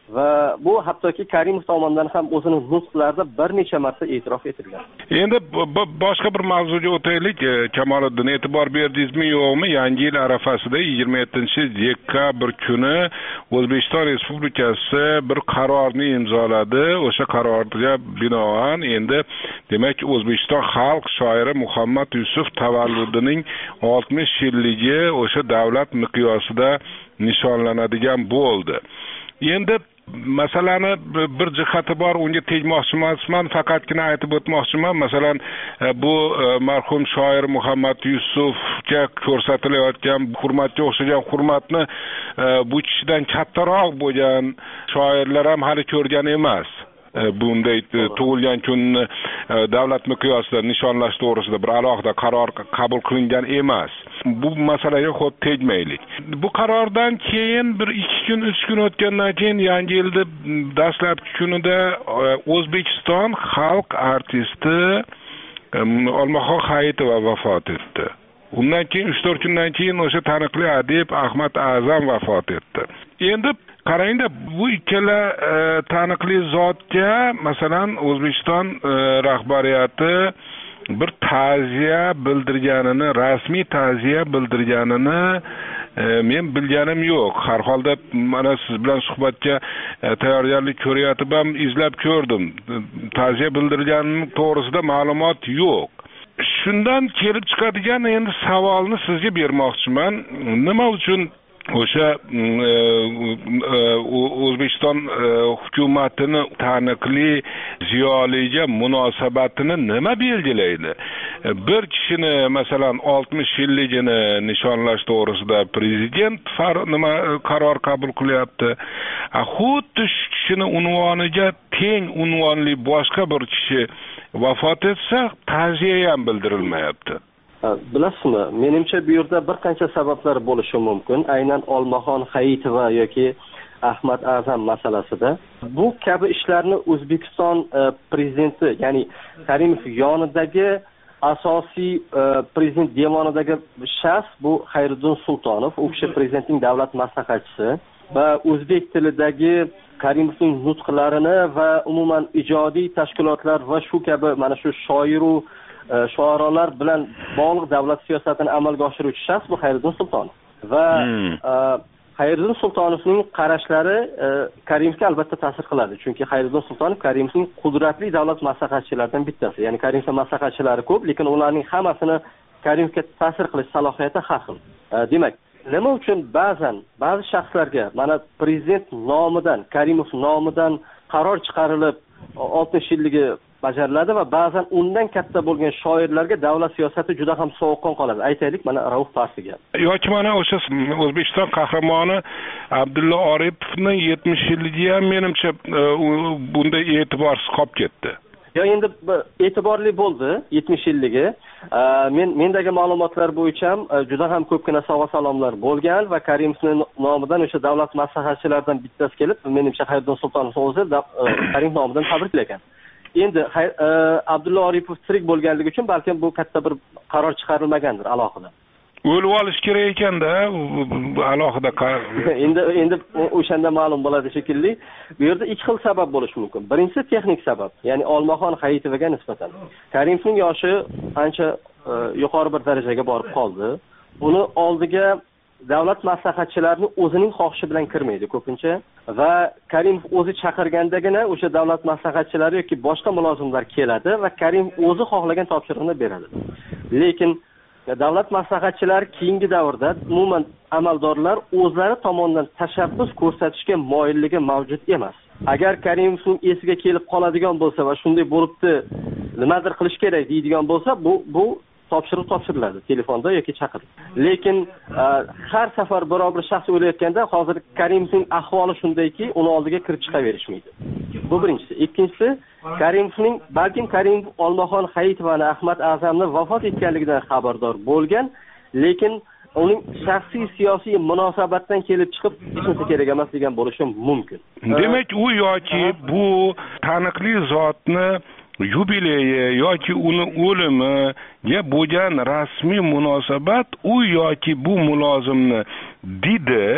D: va bu hattoki Karimov tomonidan ham o'zini nutqlarida bir necha marta e'tirof etilgan.
A: Endi boshqa bir mavzuga o'taylik. Kamoliddin, e'tibor berdingizmi yo'qmi? Yangi yil arafasida yigirma yettinchi dekabr kuni O'zbekiston Respublikasi bir qarorni imzoladi. O'sha qarorga binoan endi demak O'zbekiston xalq shoiri Muhammad Yusuf tavalludining oltmish yilligi o'sha davlat miqyosida nishonlanadigan bo'ldi. Endi masalani bir jihati bor, unga tegmoqchi emasman, faqatgina aytib o'tmoqchiman. Masalan, bu marhum shoir Muhammad Yusufga ko'rsatilayotgan hurmatga o'xshagan hurmatni bu kishidan kattaroq bo'lgan shoirlar ham hali ko'rgan emas. Bunday tug'ilgan kunni davlat miqyosida nishonlash to'g'risida bir alohida qaror qabul qilingan emas. Bu masalaga xo'p tegmaylik. Bu qarordan keyin bir ikki kun, uch kun o'tgandan keyin yangi yilda dastlabki kunida O'zbekiston xalq artisti Olmaxon Hayitova vafot etdi. Undan keyin uch to'rt kundan keyin o'sha taniqli adib Ahmad A'zam vafot etdi. Endi qarangda, bu ikkala e, taniqli zotga masalan O'zbekiston e, rahbariyati bir ta'ziya bildirganini, rasmiy ta'ziya bildirganini e, men bilganim yo'q. Har holda mana siz bilan suhbatga e, tayyorgarlik ko'rayotib ham izlab ko'rdim. Ta'ziya bildirganim to'g'risida ma'lumot yo'q. Shundan kelib chiqadigan endi savolni sizga bermoqchiman. Nima uchun o'sha O'zbekiston hukumatini taniqli ziyoliga munosabatini nima belgilaydi? Bir kishini masalan oltmish yilligini nishonlash to'g'risida prezident nima qaror qabul qilyapti. Xuddi shu kishini unvoniga teng unvonli boshqa bir kishi vafot etsa, ta'ziya ham bildirilmayapti.
D: Bilasizmi, menimcha bu yerda bir qancha sabablar bo'lishi mumkin. Aynan Olmaxon Hayitova yoki Ahmad A'zam masalasida bu kabi ishlarni O'zbekiston prezidenti, ya'ni Karimov yonidagi asosiy prezident devonidagi shaxs bu Xayriddin Sultonov, u kishi prezidentning davlat maslahatchisi va o'zbek tilidagi Karimovning nutqlarini va umuman ijodiy tashkilotlar va shu kabi mana shu shoiru shoirlar bilan bog'liq davlat siyosatini amalga oshiruvchi shaxs bu Xayriddin Sultonov va hmm. Xayriddin Sultonovning qarashlari Karimovga albatta ta'sir qiladi, chunki Xayriddin Sultonov Karimovning qudratli davlat maslahatchilaridan bittasi. Ya'ni Karimovning maslahatchilari ko'p, lekin ularning hammasini Karimovga ta'sir qilish salohiyati har xil. Demak, nima uchun ba'zan ba'zi shaxslarga mana prezident nomidan, Karimov nomidan qaror chiqarilib oltmish yilligi bajariladi va ba'zan undan katta bo'lgan shoirlarga davlat siyosati juda ham sovuqqon qoladi. Aytaylik, mana Rauf Parfiga.
A: Yoki mana o'sha O'zbekiston qahramoni Abdulla Oripovning yetmish yilligi ham menimcha bunday e'tiborsiz qolib ketdi.
D: Yo, endi e'tiborli bo'ldi yetmish yilligi. Men mendagi ma'lumotlar bo'yicha ham juda ham ko'pgina sovg'a salomlar bo'lgan va Karimovning nomidan o'sha davlat maslahatchilaridan bittasi kelib, menimcha Xayriddin Sultonov o'zi Karimov nomidan tabriklagan. Endi Abdulla Oripov tirik bo'lganligi uchun balkim bu katta bir qaror chiqarilmagandir alohida.
A: O'lib olish kerak ekanda, alohida
D: endi endi o'shanda ma'lum bo'ladi shekilli. Bu yerda ikki xil sabab bo'lishi mumkin. Birinchisi texnik sabab, ya'ni Olmaxon Hayitovaga nisbatan Karimovning yoshi ancha yuqori bir darajaga borib qoldi. Uni oldiga davlat maslahatchilarining o'zining xohishi bilan kirmaydi ko'pincha va Karimov o'zi chaqirgandagina o'sha davlat maslahatchilari yoki boshqa mulozimlar keladi va Karimov o'zi xohlagan topshiriqni beradi. Lekin davlat maslahatchilari keyingi davrda umuman amaldorlar o'zlari tomonidan tashabbus ko'rsatishga moyilligi mavjud emas. Agar Karimovning esiga kelib qoladigan bo'lsa va shunday bo'libdi, nimadir qilish kerak deydigan bo'lsa, bu bu topshiriq topshiriladi telefonda yoki chaqirib. Lekin har safar biror bir shaxs o'layotganda hozir Karimovning ahvoli shundayki, uni oldiga kirib chiqaverishmaydi. Bu birinchisi. Ikkinchisi, Karimovning balkim Karimov Olmaxon Hayitova va Ahmad A'zamni vafot etganligidan xabardor bo'lgan, lekin uning shaxsiy siyosiy munosabatdan kelib chiqib ishonsa kerak emas degan bo'lishi mumkin.
A: Demak, u yoki bu taniqli zotni yubileyi yoki uni o'limiga bo'lgan rasmiy munosabat u yoki bu mulozimni didi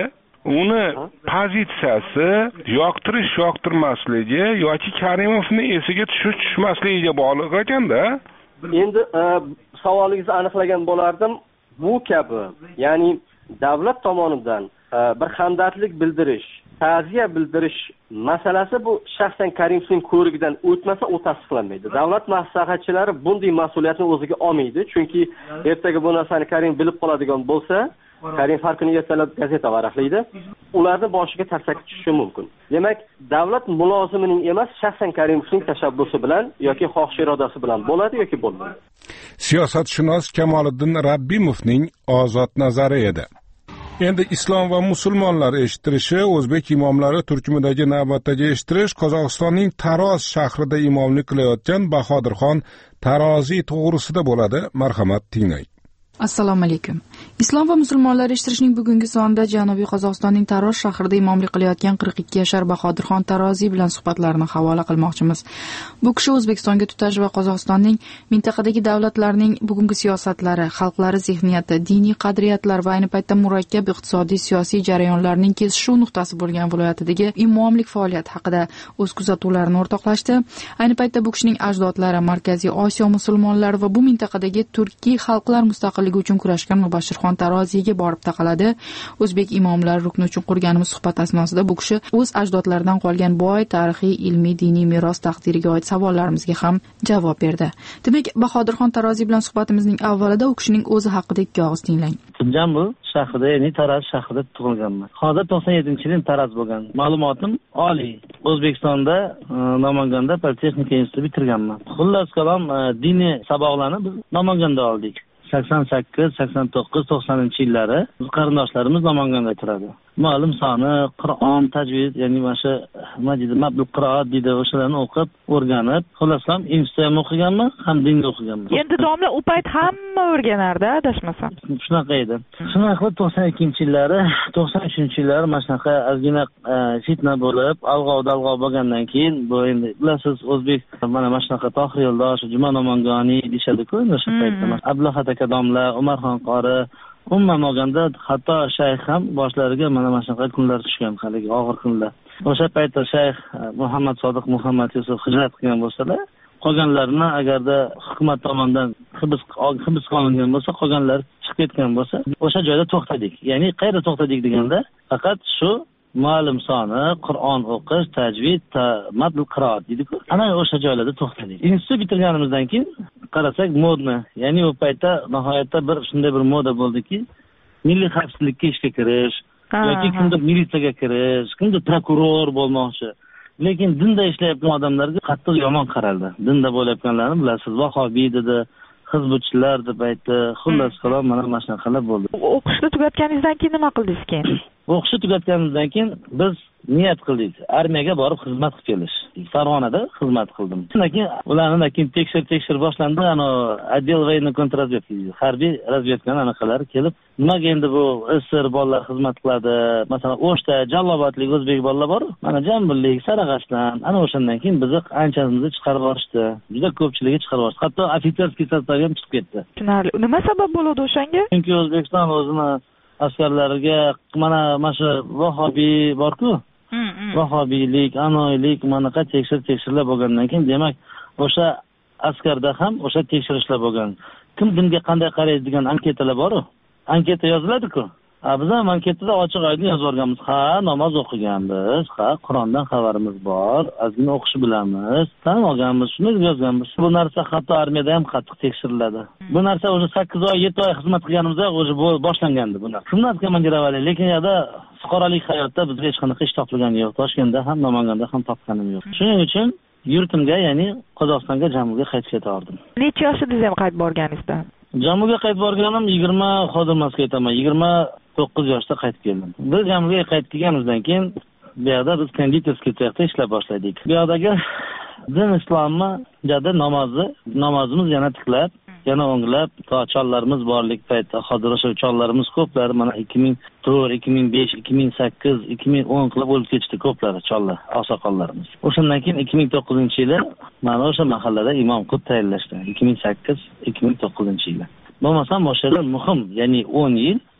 A: uni pozitsiyasi yoqtirish yoqtirmasligi yoki Karimovni esiga tushish tushmasligiga bog'liq ekanda.
D: Endi savolingizni aniqlagan bo'lardim. Bu kabi, ya'ni davlat tomonidan bir hamdardlik bildirish, ta'ziya bildirish masalasi bu shaxsan Karimovning ko'rigidan o'tmasa, u tasdiqlanmaydi. Davlat maslahatchilari bunday mas'uliyatni o'ziga olmaydi, chunki ertaga bu narsani Karim bilib qoladigan bo'lsa, Karim har kuni ertalab gazeta varaqlaydi. Ularning boshiga tarsaki tushishi mumkin. Demak, davlat mulozimining emas, shaxsan Karimovning tashabbusi bilan yoki xohish irodasi bilan bo'ladi yoki bo'lmaydi.
A: Siyosatshunos Kamoliddin Rabbimovning ozod nazari edi. Endi islom va musulmonlar eshittirishi, o'zbek imomlari turkumidagi navbatdagi eshittirish Qozog'istonning Taroz shahrida imomlik qilayotgan Bahodirxon Taroziy to'g'risida bo'ladi. Marhamat, tinglang.
E: Assalomu alaykum. Islom va musulmonlar eshittirishning bugungi sonida Janubiy Qozog'istonning Taroz shahrida imomlik qilayotgan qirq ikki yashar Bahodirxon Taroziy bilan suhbatlarni havola qilmoqchimiz. Bu kishi O'zbekistonga tutash va Qozog'istonning mintaqadagi davlatlarning bugungi siyosatlari, xalqlari zehniyati, diniy qadriyatlar va ayni paytda murakkab iqtisodiy siyosiy jarayonlarning kesishuv nuqtasi bo'lgan viloyatidagi imomlik faoliyati haqida o'z kuzatuvlarini o'rtoqlashdi. Ayni paytda bu kishining ajdodlari Markaziy Osiyo musulmonlari va bu mintaqadagi turkiy xalqlar mustaqil uchun kurashgan Mubashshirxon Taroziyga borib taqaladi. O'zbek imomlari rukni uchun qurganimiz suhbat asnosida bu kishi o'z ajdodlaridan qolgan boy tarixiy, ilmiy, diniy meros taqdiriga oid savollarimizga ham javob berdi. Demak, Bahodirxon Taroziy bilan suhbatimizning avvalida u kishining o'zi haqida ikki og'iz tinglang.
F: Jambu shahrida, ya'ni Taraz shahrida tug'ilganman. Hozir to'qson yettinchi yil Taraz bo'lgan. Ma'lumotim oliy. O'zbekistonda Namanganda Politexnika institutini bitirganman. Xullas kalom, diniy saboqlarni biz Namanganda oldik. sakson sakkiz, sakson to'qqiz, to'qsoninchi yillari qarindoshlarimiz Namanganda turadi. Ma'lum soni, Qur'on, tajvid, ya'ni mana shu majid mabul qiroat deydi, o'shalarni o'qib, o'rganib, xullas ham institutda ham o'qiganman, ham dinda o'qiganman.
G: Endi domla u payt hamma o'rganardi, adashmasam.
F: Shunaqa edi. Shunaqa qilib to'qson ikkinchi yillari, to'qson uchinchi yillari mana shunaqa ozgina fitna bo'lib, alg'ov-dalg'ov bo'lgandan keyin, bu endi bilasiz, o'zbek mana mana shunaqa Tohir Yo'ldosh, Juma Nomongani deyshadi-ku, o'sha paytda. Abdullahat aka domla, Umarxon qori, umuman olganda hatto shayx ham boshlariga mana mana shunaqa kunlar tushgan, haligi og'ir kunlar. O'sha paytda shayx Muhammad Sodiq Muhammad Yusuf hijrat qilgan bo'lsalar, qolganlarni agarda hukumat tomonidan hibs hibs qilingan bo'lsa, qolganlar chiqib ketgan bo'lsa, o'sha joyda to'xtadik. Ya'ni qayerda to'xtadik deganda, faqat shu ma'lum soni, Qur'on o'qish, tajvid, madl qiroat deydi-ku. Ana o'sha joylarda to'xtadik. Institut bitirganimizdan keyin qarasak modni, ya'ni u paytda nihoyatda bir shunday bir moda bo'ldiki, milliy xavfsizlikka ishga kirish, yoki kimdir militsiyaga kirish, kimdir prokuror bo'lmoqchi. Lekin dinda ishlayotgan odamlarga qattiq yomon qaraldi. Dinda bo'layotganlarni bilasiz, vahobiy dedi, hizbutchilar deb aytdi. Xullas qalom mana mana shunaqalar bo'ldi.
G: O'qishni tugatganingizdan keyin nima qildingiz keyin?
F: O'qishni tugatganimizdan keyin biz niyat qildik, armiyaga borib xizmat qilib kelish. Farg'onada xizmat qildim. Shundan keyin ularni keyin tekshir tekshir boshlandi, ana отдел военной контрразведки, harbiy razvedkani anaqalari kelib, nimaga endi bu SSR bolalar xizmat qiladi? Masalan, O'shda Jallobatlik o'zbek bolalar bor, mana Jambillik, Sarag'ashdan, ana o'shandan keyin bizni anchamizni chiqarib yuborishdi. Juda ko'pchiligi chiqarib yuborishdi. Hatto ofitserskiy sostav ham chiqib ketdi.
G: Tushunarli. Nima sabab bo'ladi o'shanga?
F: Chunki O'zbekiston o'zini askarlariga mana mana shu vahobiy bor-ku, vahobiylik, anoylik, manaqa tekshir tekshirlar bo'lgandan keyin, demak, o'sha askarda ham o'sha tekshirishlar bo'lgan. Kim dinga qanday qaraydi degan anketalar bor-ku. Anketa yoziladi-ku. Biz ham anketada ochiq oydin yozib o'rganmiz. Ha, namoz o'qiganmiz, ha, Qur'ondan xabarimiz bor, ozgina o'qishni bilamiz, tan olganmiz, shuni yozganmiz. Bu narsa hatto armiyada ham qattiq tekshiriladi. Bu narsa o'zi sakkiz oy, yetti oy xizmat qilganimizda o'zi boshlangandi bu narsa. Xizmat komandirovali, lekin yana fuqarolik hayotda bizga hech qanaqa ish topilgani yo'q. Toshkentda ham, Namanganda ham topganim yo'q. Shuning uchun yurtimga, ya'ni Qozog'istonga Jamuga qaytib ketardim.
G: Necha yoshingizda ham qaytib borganingizda?
F: Jamuga qaytib borganim yigirma, hozir emasga aytaman, yigirma to'qqiz yoshda qaytib keldim. Biz Jamuga qaytib kelganimizdan keyin bu yerda biz konditorskiy cexda ishlab boshladik. Bu yerdagi din islomni, jada namozni, namozimiz yana tiklab, yana o'nglab, to chollarimiz borlik paytda hozir o'sha chollarimiz ko'plari mana ikki ming to'rt, ikki ming besh, ikki ming sakkiz, ikki ming o'n qilib o'lib ketishdi ko'plari chollar, oqsoqollarimiz. O'shandan keyin ikki ming to'qqizinchi yili mana o'sha mahallada imom qilib tayinlashdi. ikki ming sakkiz, ikki ming to'qqizinchi yili. Bo'lmasam o'sha muhim, ya'ni o'n yil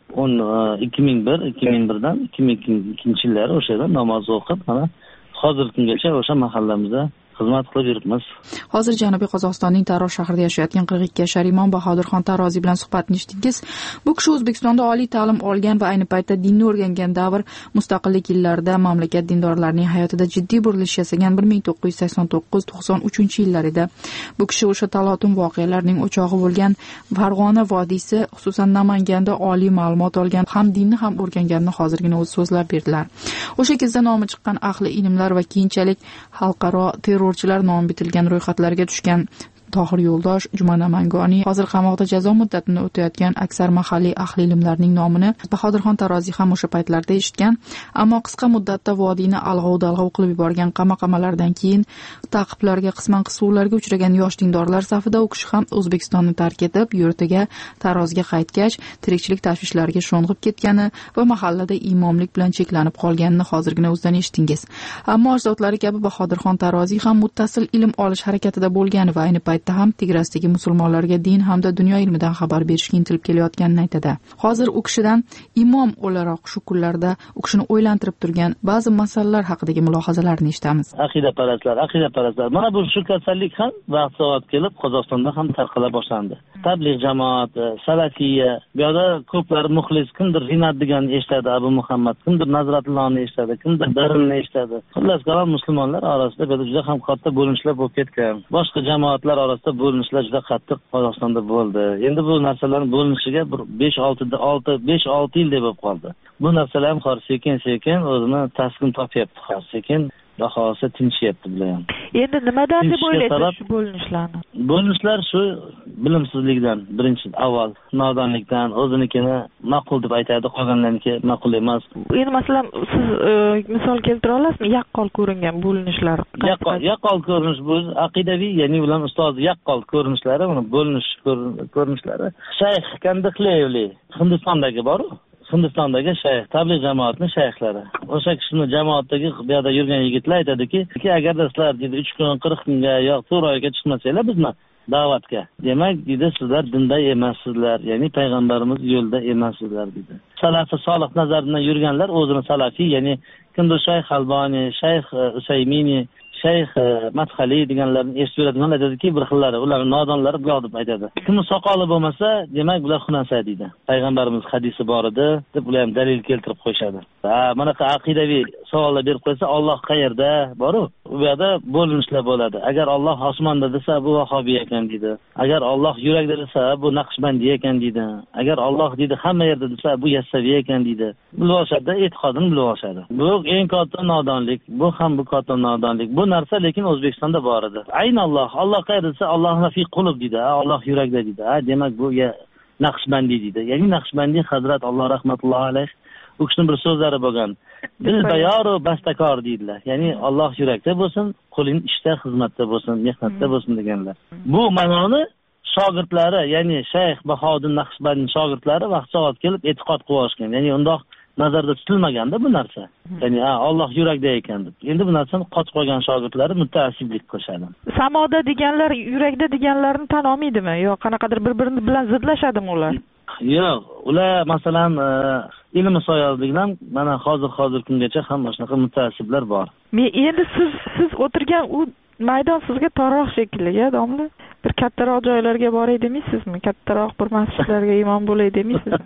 F: o'n ikki ming bir ikki ming birdan ikki ming ikkinchi yillari o'sha yerda namoz o'qib mana hozirgi kungacha o'sha mahallamizda xizmat qilib yuribmiz.
E: Hozir Janubiy Qozog'istonning Taroz shahrida yashayotgan qirq ikki yashar imom Bahodirxon Taroziy bilan suhbatni eshitdingiz. Bu kishi O'zbekistonda oliy ta'lim olgan va ayni paytda dinni o'rgangan davr mustaqillik yillarida mamlakat dindorlarining hayotida jiddiy burilish yasagan bir ming to'qqiz yuz sakson to'qqiz to'qson uchinchi yillar edi. Bu kishi o'sha talatum voqealarning o'chog'i bo'lgan Farg'ona vodiysi, xususan Namanganda oliy ma'lumot olgan, ham dinni ham o'rganganini hozirgina o'zi so'zlab berdilar. O'sha kezda nomi chiqqan ahli ilmlar va keyinchalik xalqaro terrorchilar nomi bitilgan ro'yxatlarga tushgan Tohir Yo'ldosh, Juma Namangoniy, hozir qamoqda jazo muddatini o'tayotgan aksar mahalliy ahli ilmlarning nomini Bahodirxon Taroziy ham o'sha paytlarda eshitgan, ammo qisqa muddatda vodiyni alg'ov-dalg'ov qilib yuborgan qamoqamalardan keyin ta'qiblarga, qisman qisuvlarga uchragan yosh dindorlar safida u kishi ham O'zbekistonni tark etib, yurtiga Tarozga qaytgach, tirikchilik tashvishlariga sho'ng'ib ketgani va mahallada imomlik bilan cheklanib qolganini hozirgina o'zidan eshitdingiz. Ammo ajdodlari kabi Bahodirxon Taroziy ham muttasil ilm olish harakatida bo'lgan va ayni paytda ham Tigrasdagi musulmonlarga din hamda dunyo ilmidan xabar berishga intilib kelayotganini aytadi. Hozir u kishidan imom o'laroq shu kunlarda u kishini o'ylantirib turgan ba'zi masalalar haqidagi mulohazalarni eshitamiz.
F: Aqidaparastlar, aqidaparastlar. Mana bu shu kasallik ham vaqt soat kelib Qozog'istonda ham tarqala boshlandi. Tabligh jamoati, salafiya, bu yerda ko'plar muxlis, kimdir Rinat deganni eshitadi, Abu Muhammad, kimdir Nazratullohni eshitadi, kimdir Darinni eshitadi. Xullas kalom musulmonlar orasida bu juda ham katta bo'linishlar bo'lib ketgan. Boshqa jamoatlar orasida bo'linishlar juda qattiq Qozog'istonda bo'ldi. Endi bu narsalarning bo'linishiga bir besh olti besh olti yil deb bo'lib qoldi. Bu narsalar ham hozir sekin-sekin o'zini taskin topyapti, hozir sekin bahosi tinchyapti bilan.
G: Endi nimadan deb o'ylaysiz shu bo'linishlarni?
F: Bo'linishlar shu bilimsizlikdan, birinchi avval nodonlikdan, o'zinikini ma'qul deb aytadi, qolganlarniki ma'qul emas.
G: Endi masalan siz misol keltira olasizmi? Yaqqol ko'ringan bo'linishlar.
F: Yaqqol, yaqqol ko'rinish bu aqidaviy, ya'ni ular ustoz yaqqol ko'rinishlari, uni bo'linish ko'rinishlari. Shayx Kandiqlevli Hindistondagi bor-ku. Hindistondagi shayx, tabligh jamoatining shayxlari. O'sha kishini jamoatdagi bu yerda yurgan yigitlar aytadiki, agarda sizlar dedi uch kun qirq kunga yo'q to'rt oyga chiqmasanglar bizni da'vatga, demak dedi sizlar dinda emassizlar, ya'ni payg'ambarimiz yo'lda emassizlar dedi. Salafi solih nazaridan yurganlar o'zini salafiy, ya'ni kimdir shayx Albani, shayx Usaymini, shayx Madxali deganlarni eshitib yuradiganlar aytadiki, bir xillari, ular nodonlari bu deb aytadi. Kimni soqoli bo'lmasa, demak bular xunasa deydi. Payg'ambarimiz hadisi bor edi deb ular ham dalil keltirib qo'yishadi. Ha, mana shu aqidaviy savollar berib qo'ysa, Alloh qayerda bor-u? Bu yerda bo'linishlar bo'ladi. Agar Alloh osmonda desa, bu vahobiy ekan deydi. Agar Alloh yurakda desa, bu naqshbandiy ekan deydi. Agar Alloh deydi hamma yerda desa, bu yassaviy ekan deydi. Bilvoshada e'tiqodini bilvoshadi. Bu eng katta nodonlik, bu ham bu katta nodonlik. Bu narsa lekin O'zbekistonda bor edi. Ayni Alloh, Alloh qayerda desa, Allohning fi qulub deydi. Alloh yurakda deydi. Ha, demak bu ya naqshbandiy deydi. Ya'ni naqshbandiy Hazrat Alloh rahmatullohi alayh u kishining bir so'zlari bo'lgan. Bil bayoru bastakor deydilar. Ya'ni Alloh yurakda bo'lsin, qo'ling ishda, xizmatda bo'lsin, mehnatda bo'lsin deganlar. Bu ma'noni shogirdlari, ya'ni Shayx Bahodir Naqshbandning shogirdlari vaqt soat kelib e'tiqod qilib olishgan. Ya'ni undoq nazarda tutilmaganda bu narsa. Ya'ni ha, Alloh yurakda ekan deb. Endi bu narsani qotib qolgan shogirdlari mutaassiblik qilishadi.
G: Samoda deganlar yurakda deganlarni tan olmaydimi? Yo qanaqadir bir-birini bilan zidlashadimi ular?
F: Yo'q, ular masalan ilmi soyozlikdan mana hozir hozir kungacha ham shunaqa mutaassiblar bor.
G: Men endi siz siz o'tirgan u maydon sizga torroq shekilli-ya, domla. Bir kattaroq joylarga boray demaysizmi? Kattaroq bir masjidlarga imom bo'lay demaysizmi?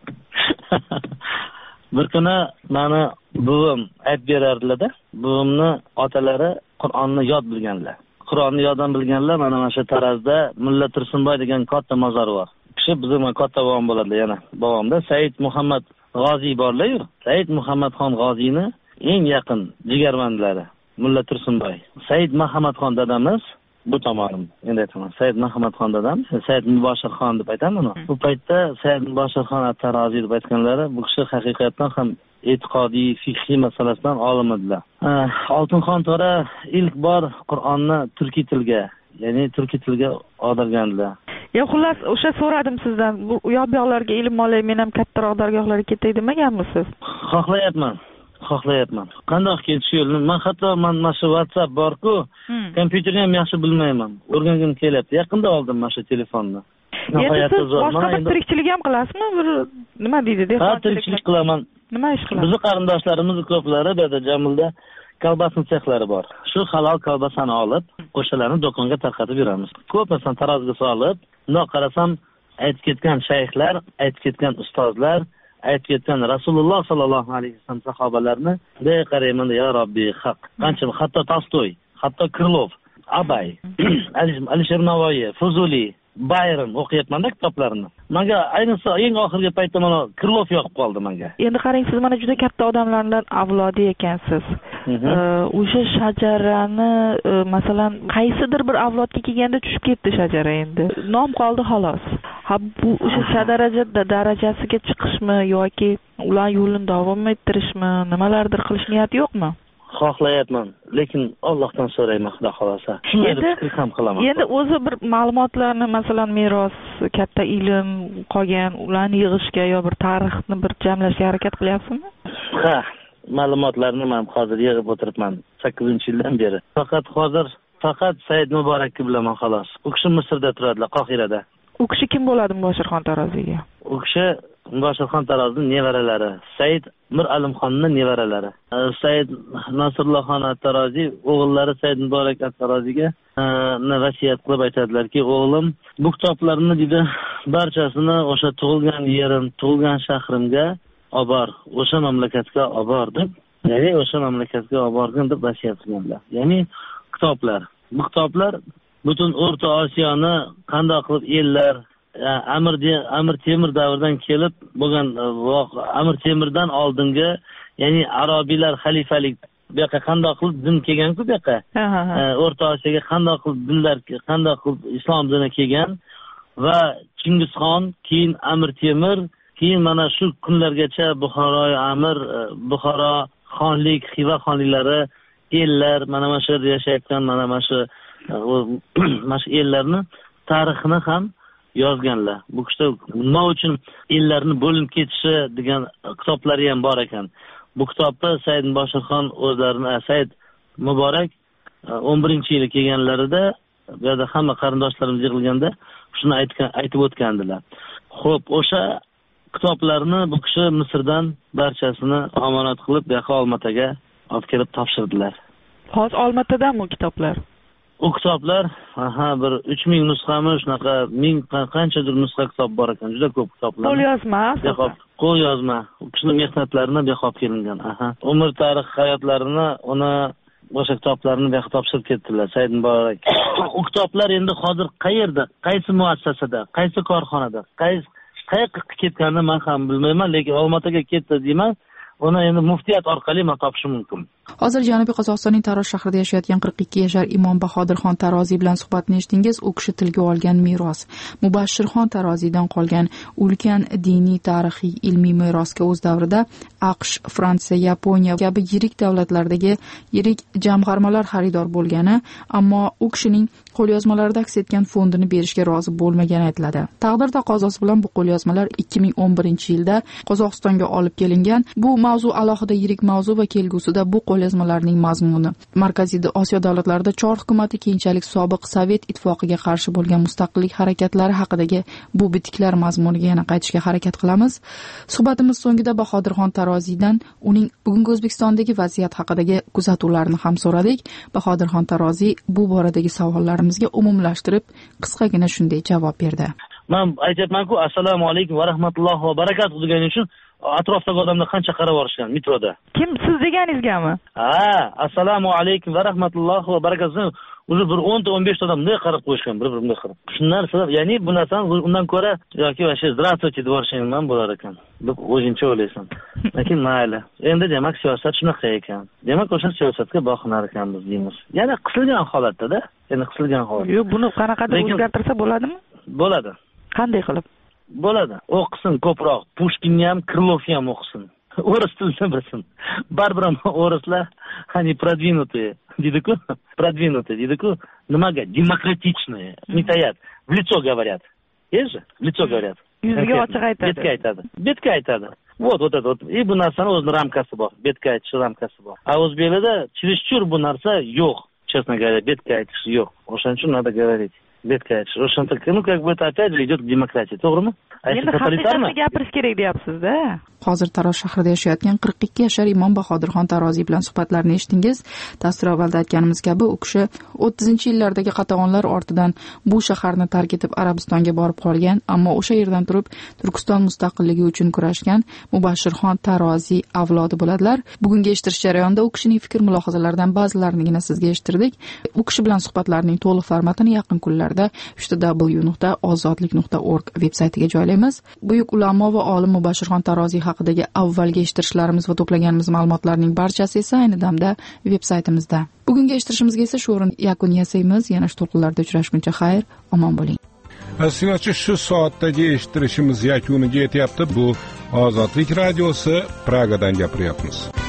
F: Bir kuni meni buvim aytib berardilar-da. Buvimni otalari Qur'onni yod bilganlar. Qur'onni yoddan bilganlar mana mana shu Tarazda Mulla Tursunboy degan katta mozor bor. Kishi bizning katta bobom bo'ladi yana. Bobomda Said Muhammad G'oziy borlar-ku. Said Muhammadxon G'oziyni eng yaqin jigarmandlari Mulla Tursunboy. Said Muhammadxon dadamiz bu tomonim. Endi aytaman, Said Muhammadxon dadam, Said Muboshirxon deb aytaman uni. Bu paytda Said Muboshirxon at-Taroziy deb aytganlari, bu kishi haqiqatan ham e'tiqodiy, fiqhiy masalasidan olim edilar. Oltinxon to'ra ilk bor Qur'onni turkiy tilga, ya'ni turkiy tilga oldirganlar.
G: Ya xullas, o'sha so'radim sizdan. Bu u yoq-yoqlarga ilm olay, men ham kattaroq dargohlarga ketay demaganmisiz?
F: Xohlayapman. Xohlayapman. Qanday ketish yo'lini? Men hatto mana shu WhatsApp bor-ku, kompyuterni ham yaxshi bilmayman. O'rgangim kelyapti. Yaqinda oldim mana shu telefonni.
G: Endi siz boshqa bir tirikchilik ham qilasizmi? Bir nima deydi?
F: Ha, tirikchilik qilaman.
G: Nima ish qilasiz?
F: Bizni qarindoshlarimiz ko'plari bu yerda Jamilda kolbasa sexlari bor. Shu halol kolbasani olib, o'shalarni do'konga tarqatib yuramiz. Ko'p masalan taroziga solib, bundoq qarasam aytib ketgan shayxlar, aytib ketgan ustozlar, aytib ketgan Rasululloh sollallohu alayhi vasallam sahobalarni de qarayman, ya Robbi haq. Qancha hatto Tolstoy, hatto Krylov, Abay, Alisher Navoiy, Fuzuli, Bayron o'qiyapman-da kitoblarini. Menga ayniqsa eng oxirgi paytda mana Krylov yoqib qoldi menga.
G: Endi qarang, siz mana juda katta odamlardan avlodi ekansiz. O'sha shajarani masalan qaysidir bir avlodga kelganda tushib ketdi shajara endi. Nom qoldi xolos. Ha bu o'sha shadarajada darajasiga chiqishmi yoki ular yo'lini davom ettirishmi, nimalardir qilish niyati yo'qmi?
F: Xohlayapman, lekin Allohdan so'rayman, xudo xolasa. Shunday deb fikr ham qilaman.
G: Endi o'zi bir ma'lumotlarni, masalan, meros, katta ilm qolgan, ularni yig'ishga yo bir tarixni bir jamlashga harakat qilyapsizmi?
F: Ha, ma'lumotlarni men hozir yig'ib o'tiribman sakkizinchi yildan beri. Faqat hozir faqat Said Muborakni bilaman xolos. U kishi Misrda turadilar, Qohirada.
G: U kishi kim bo'ladi Mubashshirxon Taroziga?
F: U kishi Mubashshirxon Tarozining nevaralari, Said Mir Alimxonning nevaralari. Said Nasrullohxon Taroziy o'g'illari Said Muborak Taroziga vasiyat qilib aytadilarki, o'g'lim, bu kitoblarni dedi, barchasini o'sha tug'ilgan yerim, tug'ilgan shahrimga olib bor, o'sha mamlakatga olib bor deb, ya'ni o'sha mamlakatga olib borgin deb vasiyat qilganlar. Ya'ni kitoblar. Bu kitoblar butun O'rta Osiyoni qanday qilib ellar Amir Amir Temur davridan kelib bo'lgan Amir Temurdan oldingi, ya'ni arabiylar xalifalik bu yoqqa qanday qilib din kelgan-ku bu yoqqa. O'rta Osiyoga qanday qilib dinlar, qanday qilib islom dini kelgan va Chingizxon, keyin Amir Temur, keyin mana shu kunlargacha Buxoro Amir, Buxoro xonlik, Xiva xonliklari, ellar, mana mana shu yerda yashayotgan mana mana shu mana shu ellarni tarixini ham yozganlar. Bu kishi nima uchun ellarni bo'linib ketishi degan kitoblari ham bor ekan. Bu kitobda Said Mubashshirxon o'zlarini, Said Muborak o'n birinchi yili kelganlarida, bu yerda hamma qarindoshlarimiz yig'ilganda shuni aytgan, aytib o'tgandilar. Xo'p, o'sha kitoblarni bu kishi Misrdan barchasini omonat qilib, bu yoqqa Olmataga olib kelib topshirdilar.
G: Hozir Olmatadami u kitoblar?
F: U kitoblar, aha, bir uch ming nusxami, shunaqa ming qanchadir nusxa kitob bor ekan, juda ko'p kitoblar.
G: Qo'l yozma,
F: qo'l yozma. U kishining mehnatlarini bu yoqqa olib kelingan. Aha. Umr tarix hayotlarini, uni o'sha kitoblarni bu yoqqa topshirib ketdilar, Said Muborak. U kitoblar endi hozir qayerda, qaysi muassasada, qaysi korxonada, qaysi qayerga ketganini men ham bilmayman, lekin Olmataga ketdi deyman. Uni endi muftiyat orqali men topishim mumkin.
E: Hozir Janubiy Qozog'istonning Taroz shahrida yashayotgan qirq ikki yashar Imom Bahodirxon Taroziy bilan suhbatni eshitdingiz. U kishi tilga olgan meros, Mubashshirxon Taroziydan qolgan ulkan diniy, tarixiy, ilmiy merosga o'z davrida AQSh, Fransiya, Yaponiya kabi yirik davlatlardagi yirik jamg'armalar xaridor bo'lgani, ammo u kishining qo'lyozmalarida aks etgan fondini berishga rozi bo'lmagani aytiladi. Taqdir taqozosi bilan bu qo'lyozmalar ikki ming o'n birinchi yilda Qozog'istonga olib kelingan. Bu mavzu alohida yirik mavzu va kelgusida bu qo'lyozmalarning mazmuni Markaziy Osiyo davlatlarida Chor hukumati keyinchalik sobiq Sovet ittifoqiga qarshi bo'lgan mustaqillik harakatlari haqidagi bu bitiklar mazmuniga yana qaytishga harakat qilamiz. Suhbatimiz so'ngida Bahodirxon Taroziydan uning bugungi O'zbekistondagi vaziyat haqidagi kuzatuvlarini ham so'radik. Bahodirxon Taroziy bu boradagi savollarimizga umumlashtirib qisqagina shunday javob berdi.
F: Men aytayapman-ku, assalomu alaykum va rahmatullohi va barakatuh deganing uchun atrofdagi odamlar qancha qarab borishgan metroda.
G: Kim, siz deganingizgami?
F: Ha, assalomu alaykum va rahmatullohi va barakatuh. O'zi bir o'n ta o'n besh ta odam bunday qarab qo'yishgan, bir-biriga qarab. Shundan sabab, ya'ni bu narsani undan ko'ra yoki o'sha zdravствуйте deb borishing ham bo'lar ekan. Deb o'zingcha o'ylaysan. Lekin mayli. Endi demak siyosat shunaqa ekan. Demak o'sha siyosatga boqinar ekanmiz deymiz. Yana qisilgan holatda-da, ya'ni qisilgan holat.
G: Yo'q, buni qanaqadir o'zgartirsa bo'ladimi?
F: Bo'ladi.
G: Qanday qilib?
F: Bo'ladi. O'qisin ko'proq. Pushkinni ham, Krılovni ham o'qisin. O'ris tilini bilsin. Baribir o'rislar hani продвинутые, deydi-ku, продвинутые, deydi-ku. Nimaga? Demokratichные. Mitayat. В лицо говорят. Есть же? В лицо говорят.
G: Yuziga ochiq aytadi.
F: Betga aytadi. Betga aytadi. Вот, вот это вот. И bu narsani o'zining ramkasi bor. Betga aytish ramkasi bor. A o'zbeklarda чересчур bu narsa yo'q. Честно говоря, betga aytish yo'q. O'shaning uchun надо говорить. Betkach. Roshan только, ну, как бы это опять же идет к демократии, to'g'rimi?
G: Endi haqiqatni gapirish kerak deyapsiz-da.
E: Hozir Taroz shahrida yashayotgan qirq ikki yashar Imom Bahodirxon Taroziy bilan suhbatlarini eshitdingiz. Dastur avvalda aytganimiz kabi u kishi o'ttizinchi yillardagi qatag'onlar ortidan bu shaharni tark etib Arabistonga borib qolgan, ammo o'sha yerdan turib Turkiston mustaqilligi uchun kurashgan Mubashshirxon Taroziy avlodi bo'ladilar. Bugungi eshitish jarayonida u kishining fikr mulohazalaridan ba'zilarini sizga eshittirdik. U kishi bilan suhbatlarning to'liq formatini yaqin kunlarda w w nuqta ozodlik nuqta org veb-saytiga joylaymiz. Buyuk ulamo va olim Mubashshirxon Taroziy haqidagi avvalgi eshittirishlarimiz va to'plaganimiz ma'lumotlarning barchasi esa ayni damda veb-saytimizda. Bugungi eshittirishimizga esa shu o'rin yakun yasaymiz. Yana shu to'lqinlarda uchrashguncha xayr, omon bo'ling.
A: Sinachi shu soatdagi eshittirishimiz yakuniga yetyapti. Bu Ozodlik radiosi, Pragadan gapiryapmiz.